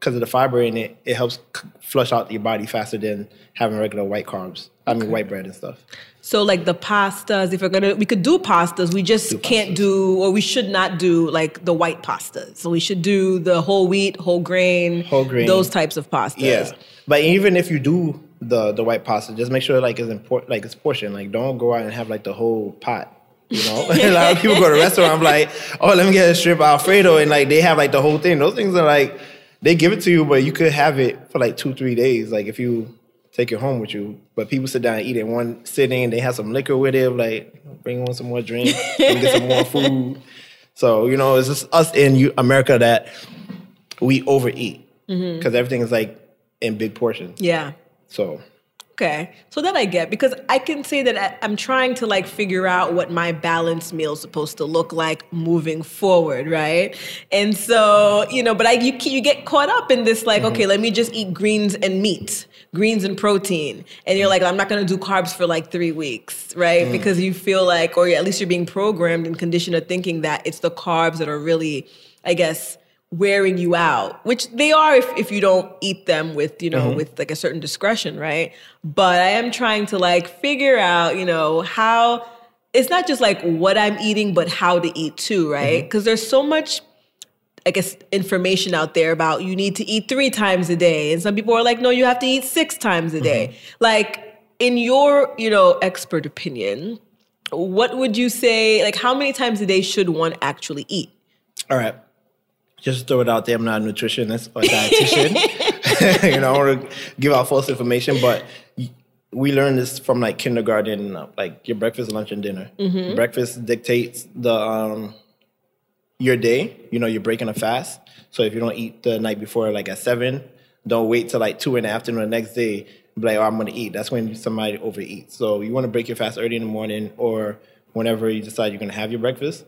S8: because of the fiber in it, it helps flush out your body faster than having regular white carbs. White bread and stuff.
S4: So like the pastas, we could do pastas. We just can't do, or we should not do like the white pastas. So we should do the whole wheat, whole grain, those types of pastas.
S8: Yeah, but even if you do the white pasta, just make sure like it's portioned. Like don't go out and have like the whole pot. You know, a lot of people go to restaurants like, oh, let me get a shrimp Alfredo, and like they have like the whole thing. Those things are like they give it to you, but you could have it for like 2-3 days. Like if you take it home with you, but people sit down and eat it in one sitting. They have some liquor with it, like bring on some more drink and get some more food. So you know, it's just us in America that we overeat because everything is like in big portions.
S4: Yeah.
S8: So.
S4: Okay, so that I get, because I can say that I'm trying to like figure out what my balanced meal is supposed to look like moving forward, right? And so, you know, but you get caught up in this like, okay, let me just eat greens and meat, greens and protein. And you're like, I'm not going to do carbs for like 3 weeks, right? Because you feel like, or at least you're being programmed and conditioned to thinking that it's the carbs that are really, I guess, wearing you out, which they are if you don't eat them with, you know, with like a certain discretion, right? But I am trying to like figure out, you know, how, it's not just like what I'm eating, but how to eat too, right? Because there's so much, I guess, information out there about you need to eat 3 times a day. And some people are like, no, you have to eat 6 times a day. Like in your, you know, expert opinion, what would you say, like how many times a day should one actually eat?
S8: All right. Just throw it out there. I'm not a nutritionist or a dietitian. You know, I don't want to give out false information, but we learned this from like kindergarten, like your breakfast, lunch, and dinner. Breakfast dictates your day. You know, you're breaking a fast. So if you don't eat the night before, like at 7, don't wait till like 2 in the afternoon the next day. Be like, oh, I'm going to eat. That's when somebody overeats. So you want to break your fast early in the morning or whenever you decide you're going to have your breakfast.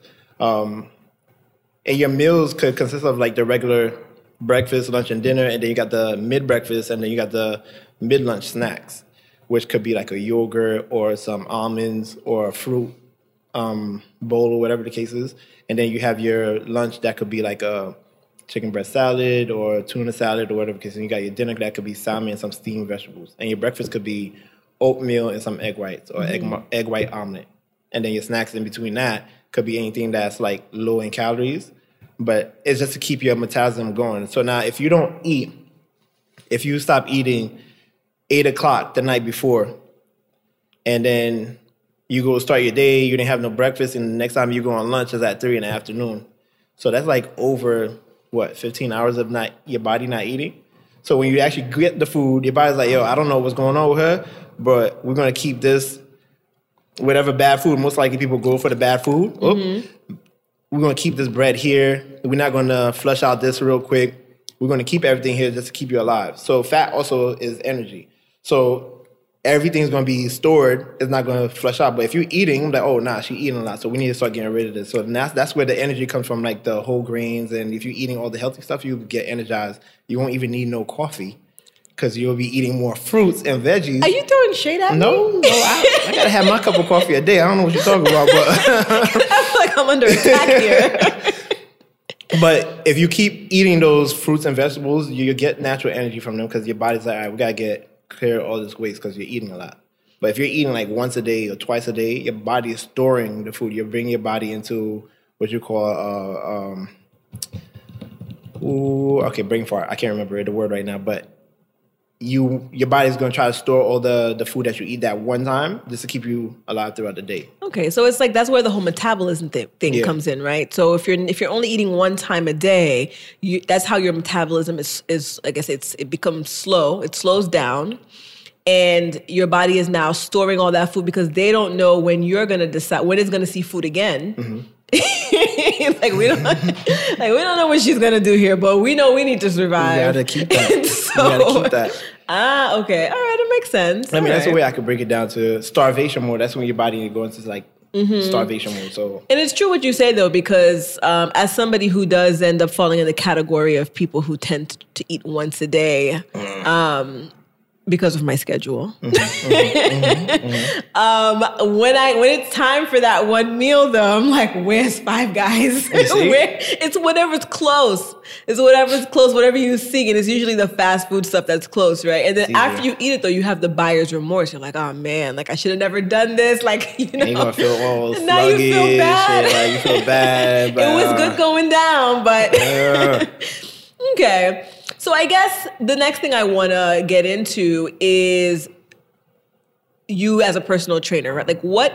S8: And your meals could consist of like the regular breakfast, lunch, and dinner, and then you got the mid-breakfast, and then you got the mid-lunch snacks, which could be like a yogurt or some almonds or a fruit bowl or whatever the case is. And then you have your lunch that could be like a chicken breast salad or tuna salad or whatever the case is. And you got your dinner that could be salmon and some steamed vegetables. And your breakfast could be oatmeal and some egg whites or egg white omelet. And then your snacks in between that could be anything that's like low in calories. But it's just to keep your metabolism going. So now if you don't eat, if you stop eating 8 o'clock the night before, and then you go start your day, you didn't have no breakfast, and the next time you go on lunch is at 3 in the afternoon. So that's like over, 15 hours of your body not eating? So when you actually get the food, your body's like, yo, I don't know what's going on with her, but we're going to keep this, whatever bad food, most likely people go for the bad food. We're going to keep this bread here. We're not going to flush out this real quick. We're going to keep everything here just to keep you alive. So fat also is energy. So everything's going to be stored. It's not going to flush out. But if you're eating, I'm like, oh, nah, she's eating a lot. So we need to start getting rid of this. So that's where the energy comes from, like the whole grains. And if you're eating all the healthy stuff, you get energized. You won't even need no coffee because you'll be eating more fruits and veggies.
S4: Are you throwing shade at me?
S8: No, I got to have my cup of coffee a day. I don't know what you're talking about, but
S4: I feel like I'm under attack here.
S8: But if you keep eating those fruits and vegetables, you get natural energy from them because your body's like, all right, we got to clear all this waste because you're eating a lot. But if you're eating like once a day or twice a day, your body is storing the food. You're bringing your body into what you call, brain fart. I can't remember the word right now, but your body's going to try to store all the food that you eat that one time just to keep you alive throughout the day. Okay,
S4: so it's like that's where the whole metabolism thing comes in, right? So if you're only eating one time a day, that's how your metabolism is I guess it becomes slow. It slows down, and your body is now storing all that food because they don't know when you're going to decide when it's going to see food again. Like we don't know what she's gonna do here, but we know we need to survive.
S8: You gotta keep that. You gotta keep that.
S4: Okay. All right, it makes sense.
S8: I mean, that's the way I could break it down to starvation mode. That's when your body goes into like starvation mode. So,
S4: and it's true what you say though, because as somebody who does end up falling in the category of people who tend to eat once a day, Because of my schedule. When it's time for that one meal, though, I'm like, where's Five Guys? It's whatever's close. It's whatever's close, whatever you see. And it's usually the fast food stuff that's close, right? And then after you eat it, though, you have the buyer's remorse. You're like, oh, man, like I should have never done this. Like, you know.
S8: And you're going to feel all sluggish.
S4: Now you feel bad.
S8: And, like, you feel bad. But,
S4: it was good going down, but... Okay. So I guess the next thing I want to get into is you as a personal trainer, right? Like what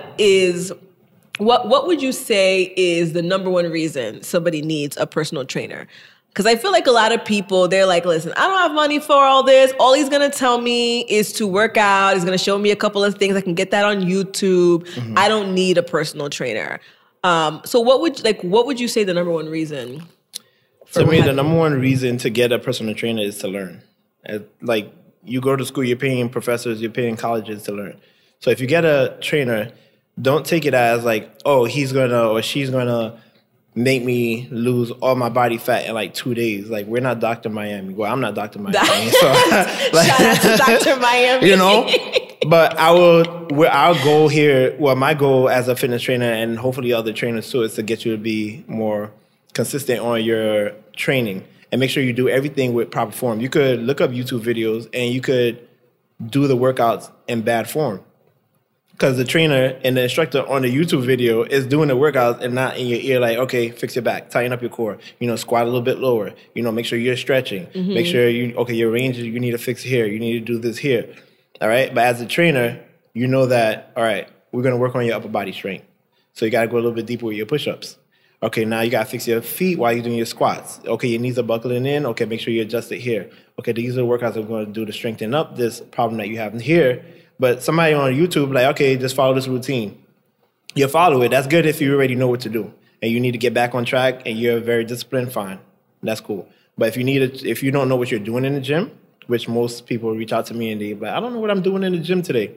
S4: would you say is the number one reason somebody needs a personal trainer? Because I feel like a lot of people, they're like, listen, I don't have money for all this. All he's going to tell me is to work out. He's going to show me a couple of things. I can get that on YouTube. Mm-hmm. I don't need a personal trainer. So what would you say the number one reason?
S8: To me, the number one reason to get a personal trainer is to learn. Like, you go to school, you're paying professors, you're paying colleges to learn. So if you get a trainer, don't take it as like, oh, he's going to or she's going to make me lose all my body fat in like 2 days. Like, we're not Dr. Miami. Well, I'm not Dr. Miami. So, like,
S4: shout out to Dr. Miami.
S8: You know? But our goal here, well, my goal as a fitness trainer and hopefully other trainers too, is to get you to be more consistent on your training and make sure you do everything with proper form. You could look up YouTube videos and you could do the workouts in bad form because the trainer and the instructor on the YouTube video is doing the workouts and not in your ear like, okay, fix your back, tighten up your core, squat a little bit lower, make sure you're stretching, make sure your range, you need to fix here, you need to do this here, all right? But as a trainer, you know that, all right, we're going to work on your upper body strength. So you got to go a little bit deeper with your push-ups. Okay, now you got to fix your feet while you're doing your squats. Okay, your knees are buckling in. Okay, make sure you adjust it here. Okay, these are the workouts I'm going to do to strengthen up this problem that you have here. But somebody on YouTube, like, okay, just follow this routine. You follow it. That's good if you already know what to do. And you need to get back on track and you're very disciplined, fine. That's cool. But if you don't know what you're doing in the gym, which most people reach out to me and they're like, I don't know what I'm doing in the gym today.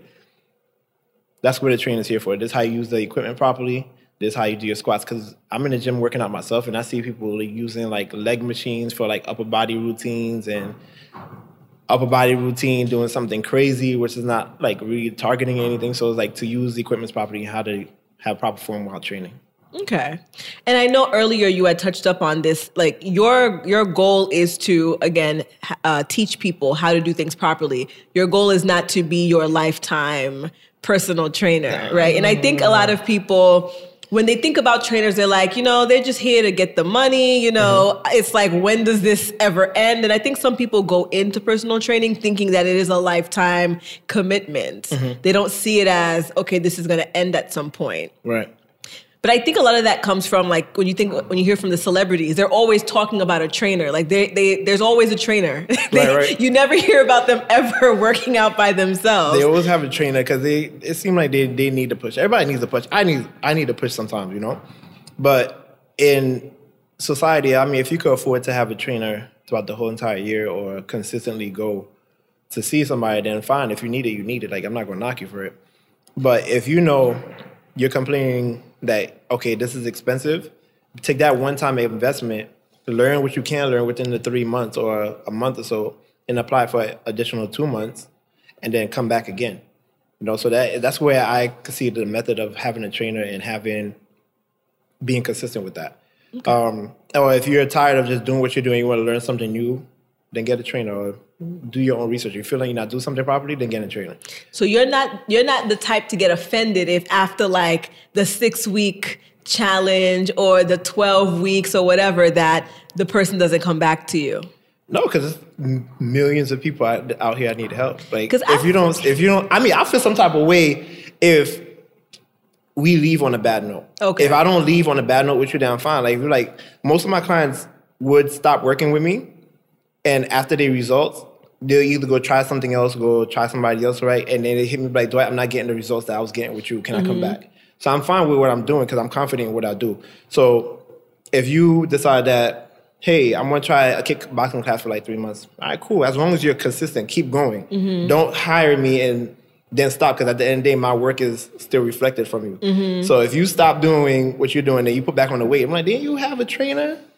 S8: That's what the trainer's here for. This is how you use the equipment properly. This is how you do your squats. Because I'm in the gym working out myself, and I see people using like leg machines for like upper body routines and upper body routine doing something crazy, which is not like really targeting anything. So it's like to use the equipment properly, how to have proper form while training.
S4: Okay. And I know earlier you had touched up on this, like your goal is to, again, teach people how to do things properly. Your goal is not to be your lifetime personal trainer, right? And I think a lot of people, when they think about trainers, they're like, they're just here to get the money, It's like, when does this ever end? And I think some people go into personal training thinking that it is a lifetime commitment. They don't see it as, okay, this is going to end at some point.
S8: Right.
S4: But I think a lot of that comes from like when you hear from the celebrities, they're always talking about a trainer. Like there's always a trainer.
S8: Right.
S4: You never hear about them ever working out by themselves.
S8: They always have a trainer because it seems like they need to push. Everybody needs to push. I need to push sometimes, But in society, I mean, if you could afford to have a trainer throughout the whole entire year or consistently go to see somebody, then fine. If you need it, you need it. Like, I'm not going to knock you for it. But if you're complaining that, okay, this is expensive, take that one-time investment, learn what you can learn within the 3 months or a month or so, and apply for additional 2 months, and then come back again. So that's where I see the method of having a trainer and being consistent with that. Okay. Or if you're tired of just doing what you're doing, you want to learn something new, then get a trainer or do your own research. If you feel like you're not doing something properly, then get a trainer.
S4: So you're not the type to get offended if after like the 6-week challenge or the 12 weeks or whatever that the person doesn't come back to you.
S8: No, because there's millions of people out here that need help. Like, if you don't, I mean, I feel some type of way if we leave on a bad note. Okay. If I don't leave on a bad note with you, then I'm fine. Like most of my clients would stop working with me. And after the results, they'll either go try something else, go try somebody else, right? And then they hit me like, Dwight, I'm not getting the results that I was getting with you. Can I come back? So I'm fine with what I'm doing because I'm confident in what I do. So if you decide that, hey, I'm going to try a kickboxing class for like 3 months. All right, cool. As long as you're consistent, keep going. Don't hire me and then stop because at the end of the day, my work is still reflected from you. So if you stop doing what you're doing and you put back on the weight, I'm like, didn't you have a trainer?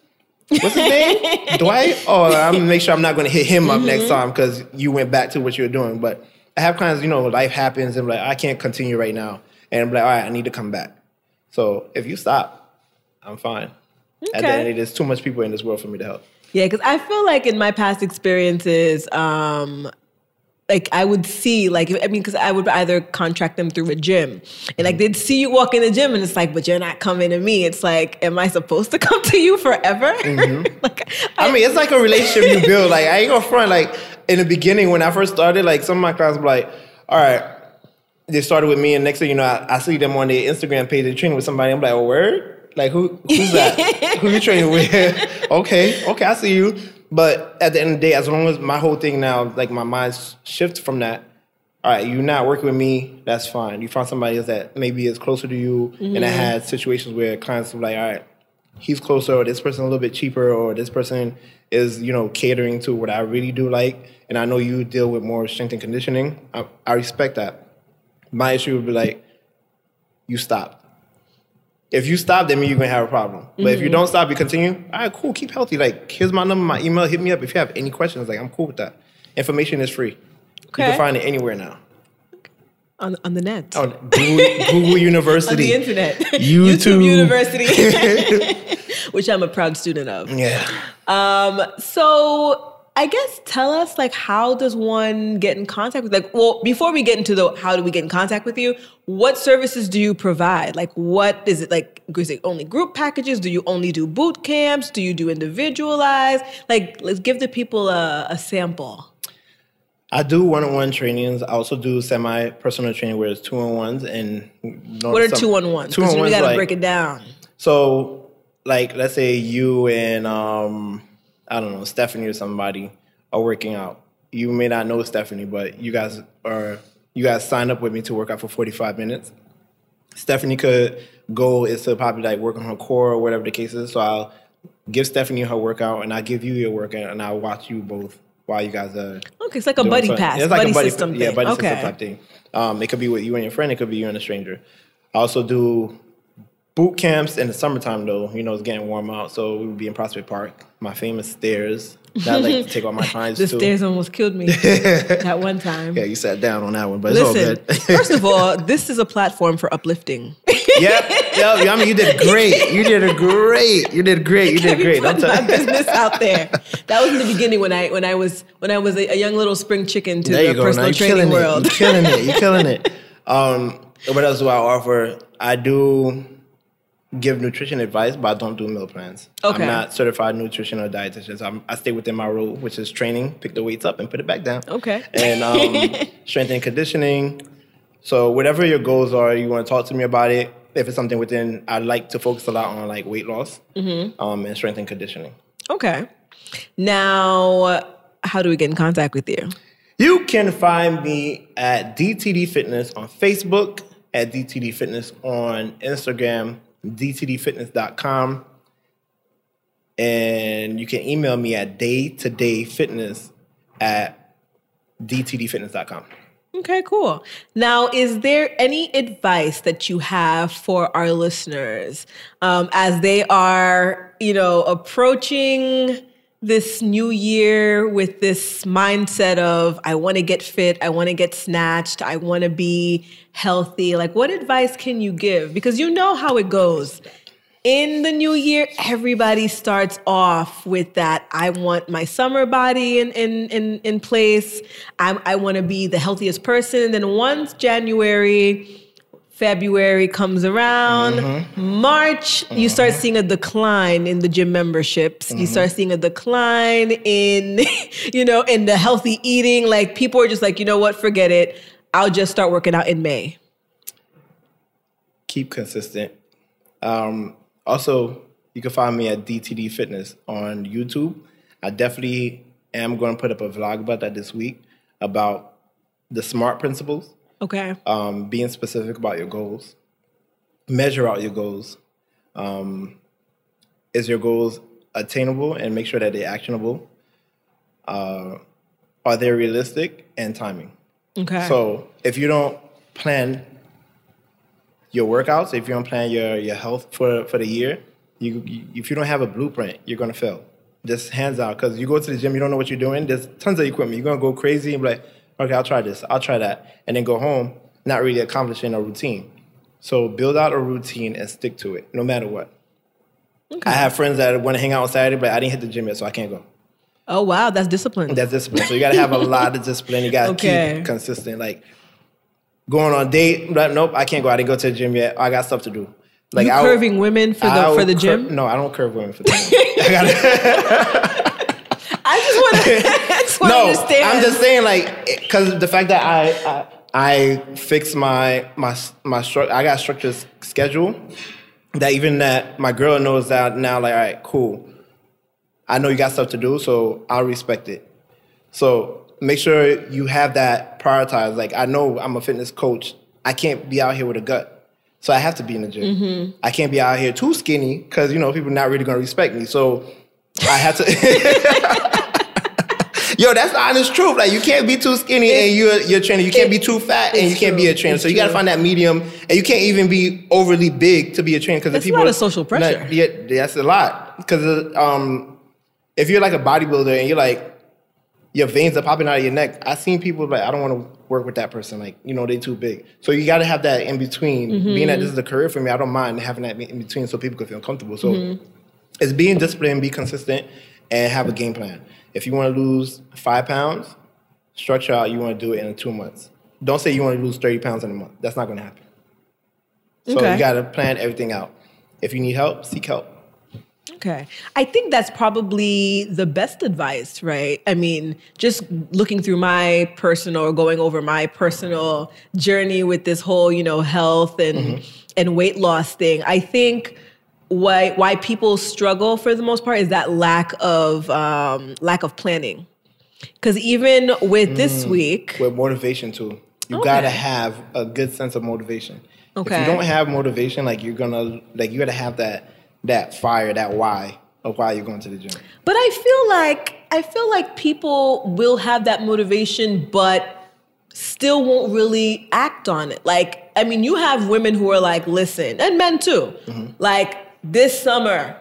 S8: What's his name? Dwight? Oh, I'm going to make sure I'm not going to hit him up next time because you went back to what you were doing. But I have clients, life happens and I'm like, I can't continue right now. And I'm like, all right, I need to come back. So if you stop, I'm fine.
S4: Okay.
S8: At the end of the day, there's too much people in this world for me to help.
S4: Yeah, because I feel like in my past experiences, like I would see, because I would either contract them through a gym, and like they'd see you walk in the gym, and it's like, but you're not coming to me. It's like, am I supposed to come to you forever?
S8: It's like a relationship you build. Like I ain't gonna front. Like in the beginning, when I first started, like some of my clients were like, all right, they started with me, and next thing you know, I see them on their Instagram page, they're training with somebody. I'm like, oh, word? Like who's that? Who you training with? Okay, I see you. But at the end of the day, as long as my whole thing now, like my mind shifts from that, all right, you're not working with me, that's fine. You find somebody else that maybe is closer to you, and I had situations where clients were like, all right, he's closer, or this person a little bit cheaper, or this person is, catering to what I really do like, and I know you deal with more strength and conditioning. I respect that. My issue would be like, you stopped. If you stop, that means you're going to have a problem. But if you don't stop, you continue, all right, cool, keep healthy. Like, here's my number, my email, hit me up if you have any questions. Like, I'm cool with that. Information is free. Okay. You can find it anywhere now.
S4: On the net.
S8: On Google University.
S4: On the internet.
S8: YouTube
S4: University. Which I'm a proud student of.
S8: Yeah.
S4: So I guess tell us, like, how does one get in contact with, before we get into the how do we get in contact with you, what services do you provide? Like, what is it, like, is it only group packages? Do you only do boot camps? Do you do individualized? Like, let's give the people a sample.
S8: I do one-on-one trainings. I also do semi-personal training where it's two-on-ones. And
S4: what are two-on-ones? Because we got to break it down.
S8: So, like, let's say you and, I don't know, Stephanie or somebody are working out. You may not know Stephanie, but you guys signed up with me to work out for 45 minutes. Stephanie goal is to probably like work on her core or whatever the case is. So I'll give Stephanie her workout and I'll give you your workout and I'll watch you both while you guys are.
S4: Okay, it's like a buddy pass. It's like a buddy system thing.
S8: Yeah, buddy system type thing. It could be with you and your friend. It could be you and a stranger. I also do boot camps in the summertime, though. It's getting warm out, so we would be in Prospect Park. My famous stairs that I like to take all my clients
S4: to.
S8: The
S4: stairs almost killed me that one time.
S8: Yeah, you sat down on that one, but it's all good.
S4: First of all, this is a platform for uplifting.
S8: Yep. I mean, you did great. You did great.
S4: Don't my business out there. That was in the beginning when I was a young little spring chicken to the personal training world.
S8: You're killing it. What else do I offer? I do give nutrition advice, but I don't do meal plans. Okay. I'm not certified nutrition or dietitian. So I stay within my role, which is training, pick the weights up and put it back down.
S4: Okay.
S8: And strength and conditioning. So whatever your goals are, you want to talk to me about it. If it's something within, I like to focus a lot on like weight loss and strength and conditioning. Okay.
S4: Now, how do we get in contact with you?
S8: You can find me at DTD Fitness on Facebook, at DTD Fitness on Instagram, dtdfitness.com, and you can email me at daytodayfitness@dtdfitness.com.
S4: Okay, cool. Now, is there any advice that you have for our listeners as they are, approaching this new year with this mindset of, I want to get fit, I want to get snatched, I want to be healthy? Like, what advice can you give? Because you know how it goes. In the new year, everybody starts off with that, I want my summer body in place. I want to be the healthiest person. And then once February comes around, March, you start seeing a decline in the gym memberships. You start seeing a decline in, in the healthy eating. Like, people are just like, you know what, forget it. I'll just start working out in May.
S8: Keep consistent. Also, you can find me at DTD Fitness on YouTube. I definitely am going to put up a vlog about that this week, about the SMART principles.
S4: Okay.
S8: Being specific about your goals. Measure out your goals. Is your goals attainable, and make sure that they're actionable? Are they realistic, and timing?
S4: Okay.
S8: So if you don't plan your workouts, if you don't plan your health for the year, if you don't have a blueprint, you're gonna fail. Just hands out, because you go to the gym, you don't know what you're doing. There's tons of equipment. You're gonna go crazy and be like, okay, I'll try this, I'll try that, and then go home not really accomplishing a routine. So build out a routine and stick to it, no matter what. Okay. I have friends that want to hang out on Saturday, but I didn't hit the gym yet, so I can't go.
S4: Oh, wow. That's discipline.
S8: That's discipline. So you got to have a lot of discipline. You got to keep consistent. Like, going on a date, but nope, I can't go. I didn't go to the gym yet. I got stuff to do. Like,
S4: you curving women for the gym?
S8: No, I don't curve women for the gym.
S4: I just want to understand.
S8: I'm just saying, like, because the fact that I fix my structure, I got a structured schedule, that even that my girl knows that now, like, all right, cool. I know you got stuff to do, so I'll respect it. So make sure you have that prioritized. Like, I know I'm a fitness coach. I can't be out here with a gut. So I have to be in the gym. Mm-hmm. I can't be out here too skinny because, people are not really going to respect me. So I have to... Yo, that's the honest truth. Like, you can't be too skinny and you're a trainer. You can't be too fat and you can't be a trainer. So you got to find that medium. And you can't even be overly big to be a trainer.
S4: That's a lot of social pressure.
S8: That's a lot. Because... if you're like a bodybuilder and you're like, your veins are popping out of your neck, I've seen people like, I don't want to work with that person. Like, they too big. So you got to have that in between. Mm-hmm. Being that this is a career for me, I don't mind having that in between so people can feel comfortable. So it's being disciplined, be consistent, and have a game plan. If you want to lose 5 pounds, structure out you want to do it in 2 months. Don't say you want to lose 30 pounds in a month. That's not going to happen. So you got to plan everything out. If you need help, seek help.
S4: Okay. I think that's probably the best advice, right? I mean, just looking through my personal, going over my personal journey with this whole, health and weight loss thing. I think why people struggle for the most part is that lack of planning. Because even with this week,
S8: with motivation too, you gotta have a good sense of motivation. Okay. If you don't have motivation, like you gotta have that fire, that why of why you're going to the gym.
S4: But I feel like people will have that motivation, but still won't really act on it. Like, I mean, you have women who are like, listen, and men too. Mm-hmm. Like, this summer,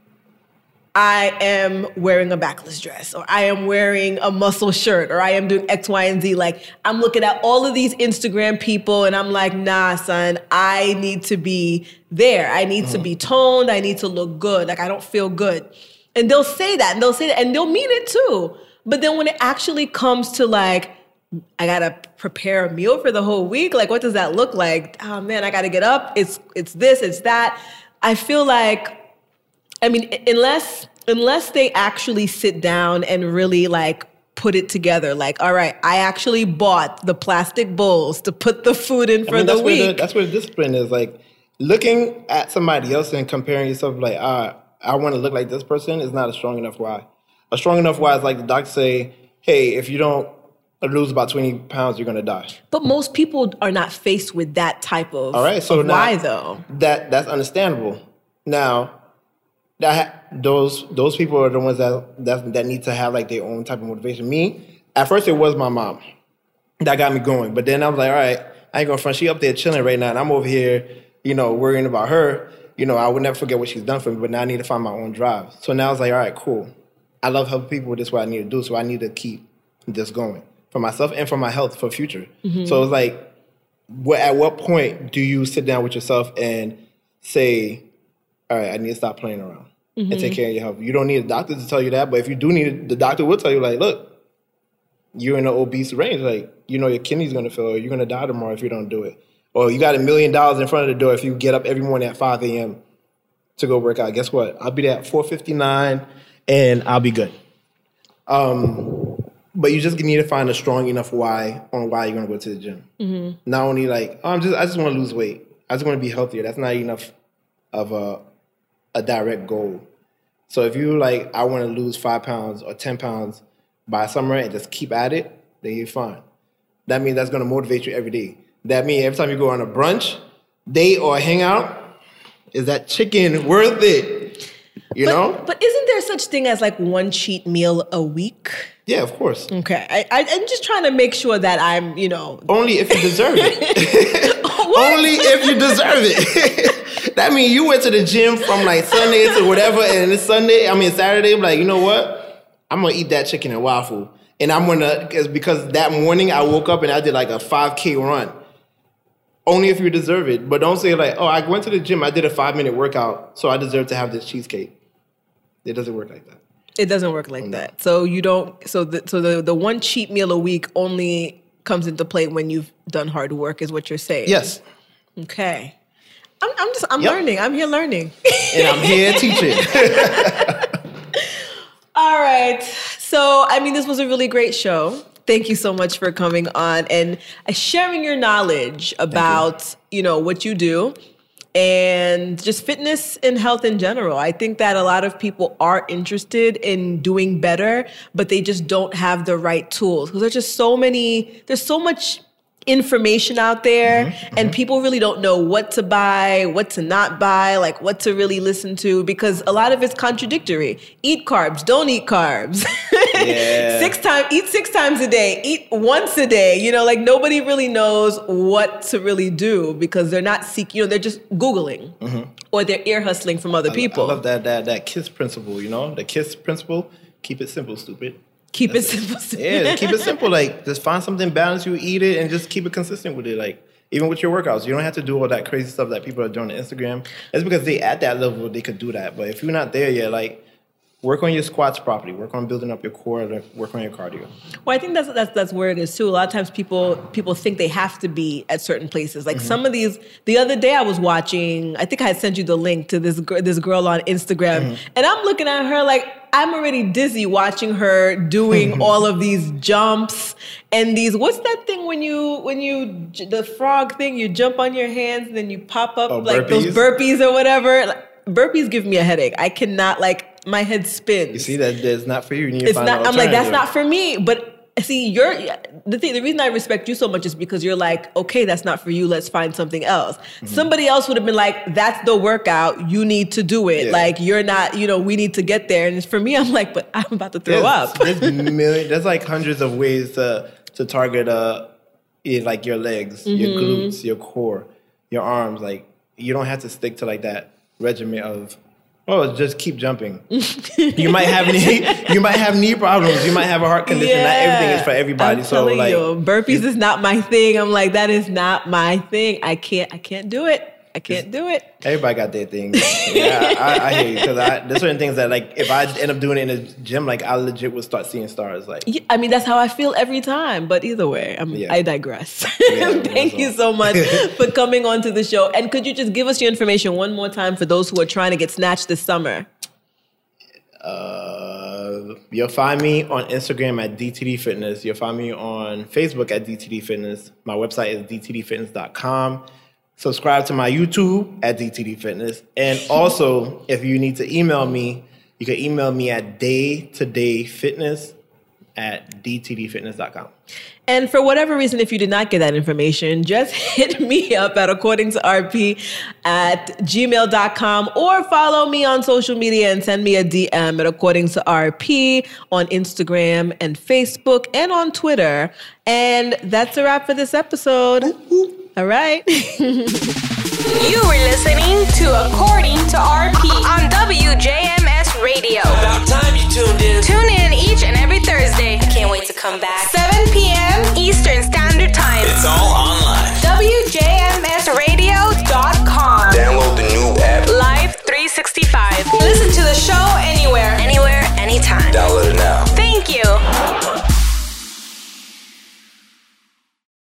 S4: I am wearing a backless dress, or I am wearing a muscle shirt, or I am doing X, Y, and Z. Like, I'm looking at all of these Instagram people and I'm like, nah, son, I need to be there. I need to be toned. I need to look good. Like, I don't feel good. And they'll say that, and they'll mean it too. But then when it actually comes to like, I gotta prepare a meal for the whole week, like, what does that look like? Oh man, I gotta get up. It's this, it's that. I feel like, I mean, unless they actually sit down and really like put it together, like, all right, I actually bought the plastic bowls to put the food in for the week.
S8: That's where the discipline is. Like, looking at somebody else and comparing yourself, like, I want to look like this person is not a strong enough why. A strong enough why is like the doctor say, hey, if you don't lose about 20 pounds, you're going to die.
S4: But most people are not faced with that type of,
S8: all right, so
S4: of why though.
S8: That's understandable. Now, those people are the ones that need to have like their own type of motivation. Me, at first it was my mom that got me going, but then I was like, all right, I ain't gonna front. She up there chilling right now, and I'm over here, worrying about her. I would never forget what she's done for me, but now I need to find my own drive. So now I was like, all right, cool. I love helping people. This is what I need to do. So I need to keep this going for myself and for my health for future. Mm-hmm. So it's like, at what point do you sit down with yourself and say, all right, I need to stop playing around and take care of your health. You don't need a doctor to tell you that, but if you do need it, the doctor will tell you, like, look, you're in an obese range. Like, your kidney's going to fail, or you're going to die tomorrow if you don't do it. Or you got $1 million in front of the door if you get up every morning at 5 a.m. to go work out. Guess what? I'll be there at 4:59 and I'll be good. But you just need to find a strong enough why you're going to go to the gym. Mm-hmm. Not only like, I just want to lose weight. I just want to be healthier. That's not enough of a direct goal. So if you like, I want to lose 5 pounds or 10 pounds by summer and just keep at it, then you're fine. That means that's going to motivate you every day. That means every time you go on a brunch date or hangout, is that chicken worth it? You know? But
S4: isn't there such thing as like one cheat meal a week?
S8: Yeah, of course.
S4: Okay. I'm just trying to make sure that I'm,
S8: Only if you deserve it. Only if you deserve it. That means you went to the gym from like Sunday to whatever, and it's Saturday, I'm like, you know what? I'm going to eat that chicken and waffle. And I'm going to, because that morning I woke up and I did like a 5K run. Only if you deserve it. But don't say like, oh, I went to the gym, I did a 5-minute workout, so I deserve to have this cheesecake. It doesn't work like that.
S4: It doesn't work like that. So you don't, the one cheat meal a week only comes into play when you've done hard work is what you're saying.
S8: Yes.
S4: Okay. I'm learning. I'm here learning.
S8: And I'm here teaching.
S4: All right. So, this was a really great show. Thank you so much for coming on and sharing your knowledge about, what you do and just fitness and health in general. I think that a lot of people are interested in doing better, but they just don't have the right tools because there's so much information out there and people really don't know what to buy, what to not buy, like what to really listen to because a lot of it's contradictory. Eat carbs, don't eat carbs.
S8: Yeah.
S4: Eat 6 times a day, eat once a day. Like nobody really knows what to really do because they're not seeking, they're just Googling or they're ear hustling from other people.
S8: I love that KISS principle, the KISS principle, keep it simple, stupid.
S4: Keep it simple.
S8: Yeah, keep it simple. Like, just find something balanced, you eat it, and just keep it consistent with it. Like, even with your workouts, you don't have to do all that crazy stuff that people are doing on Instagram. It's because they at that level, they could do that. But if you're not there yet, like, work on your squats properly. Work on building up your core. Work on your cardio.
S4: Well, I think that's where it is too. A lot of times people think they have to be at certain places. Like some of these. The other day I was watching. I think I had sent you the link to this girl on Instagram, and I'm looking at her like I'm already dizzy watching her doing all of these jumps and these. What's that thing when you the frog thing? You jump on your hands and then you pop up like those burpees or whatever. Like, burpees give me a headache. I cannot my head spins.
S8: You see that it's not for you. You need to find an
S4: I'm like, that's not for me. But see, the reason I respect you so much is because you're like, okay, that's not for you. Let's find something else. Somebody else would have been like, that's the workout. You need to do it. Yeah. Like you're not, we need to get there. And for me, I'm like, but I'm about to throw up.
S8: There's like hundreds of ways to target like your legs, your glutes, your core, your arms. Like you don't have to stick to like that regimen of just keep jumping. You might have knee problems. You might have a heart condition. Not everything is for everybody.
S4: I'm telling you, burpees is not my thing. I'm like, that is not my thing. I can't do it. I can't do it.
S8: Everybody got their things. Yeah, I hear you because there's certain things that like if I end up doing it in a gym, like I legit would start seeing stars. Like,
S4: that's how I feel every time. But either way, I digress. Yeah, Thank you so much for coming on to the show. And could you just give us your information one more time for those who are trying to get snatched this summer?
S8: You'll find me on Instagram at DTD Fitness. You'll find me on Facebook at DTD Fitness. My website is dtdfitness.com. Subscribe to my YouTube at DTD Fitness. And also, if you need to email me, you can email me at daytodayfitness@dtdfitness.com.
S4: And for whatever reason, if you did not get that information, just hit me up at accordingtorp@gmail.com or follow me on social media and send me a DM at accordingtorp on Instagram and Facebook and on Twitter. And that's a wrap for this episode. All right.
S2: You were listening to According to RP on WJMS Radio.
S3: About time you tuned in.
S2: Tune in each and every Thursday. I can't wait to come back. 7 p.m. Eastern Standard Time.
S1: It's all online.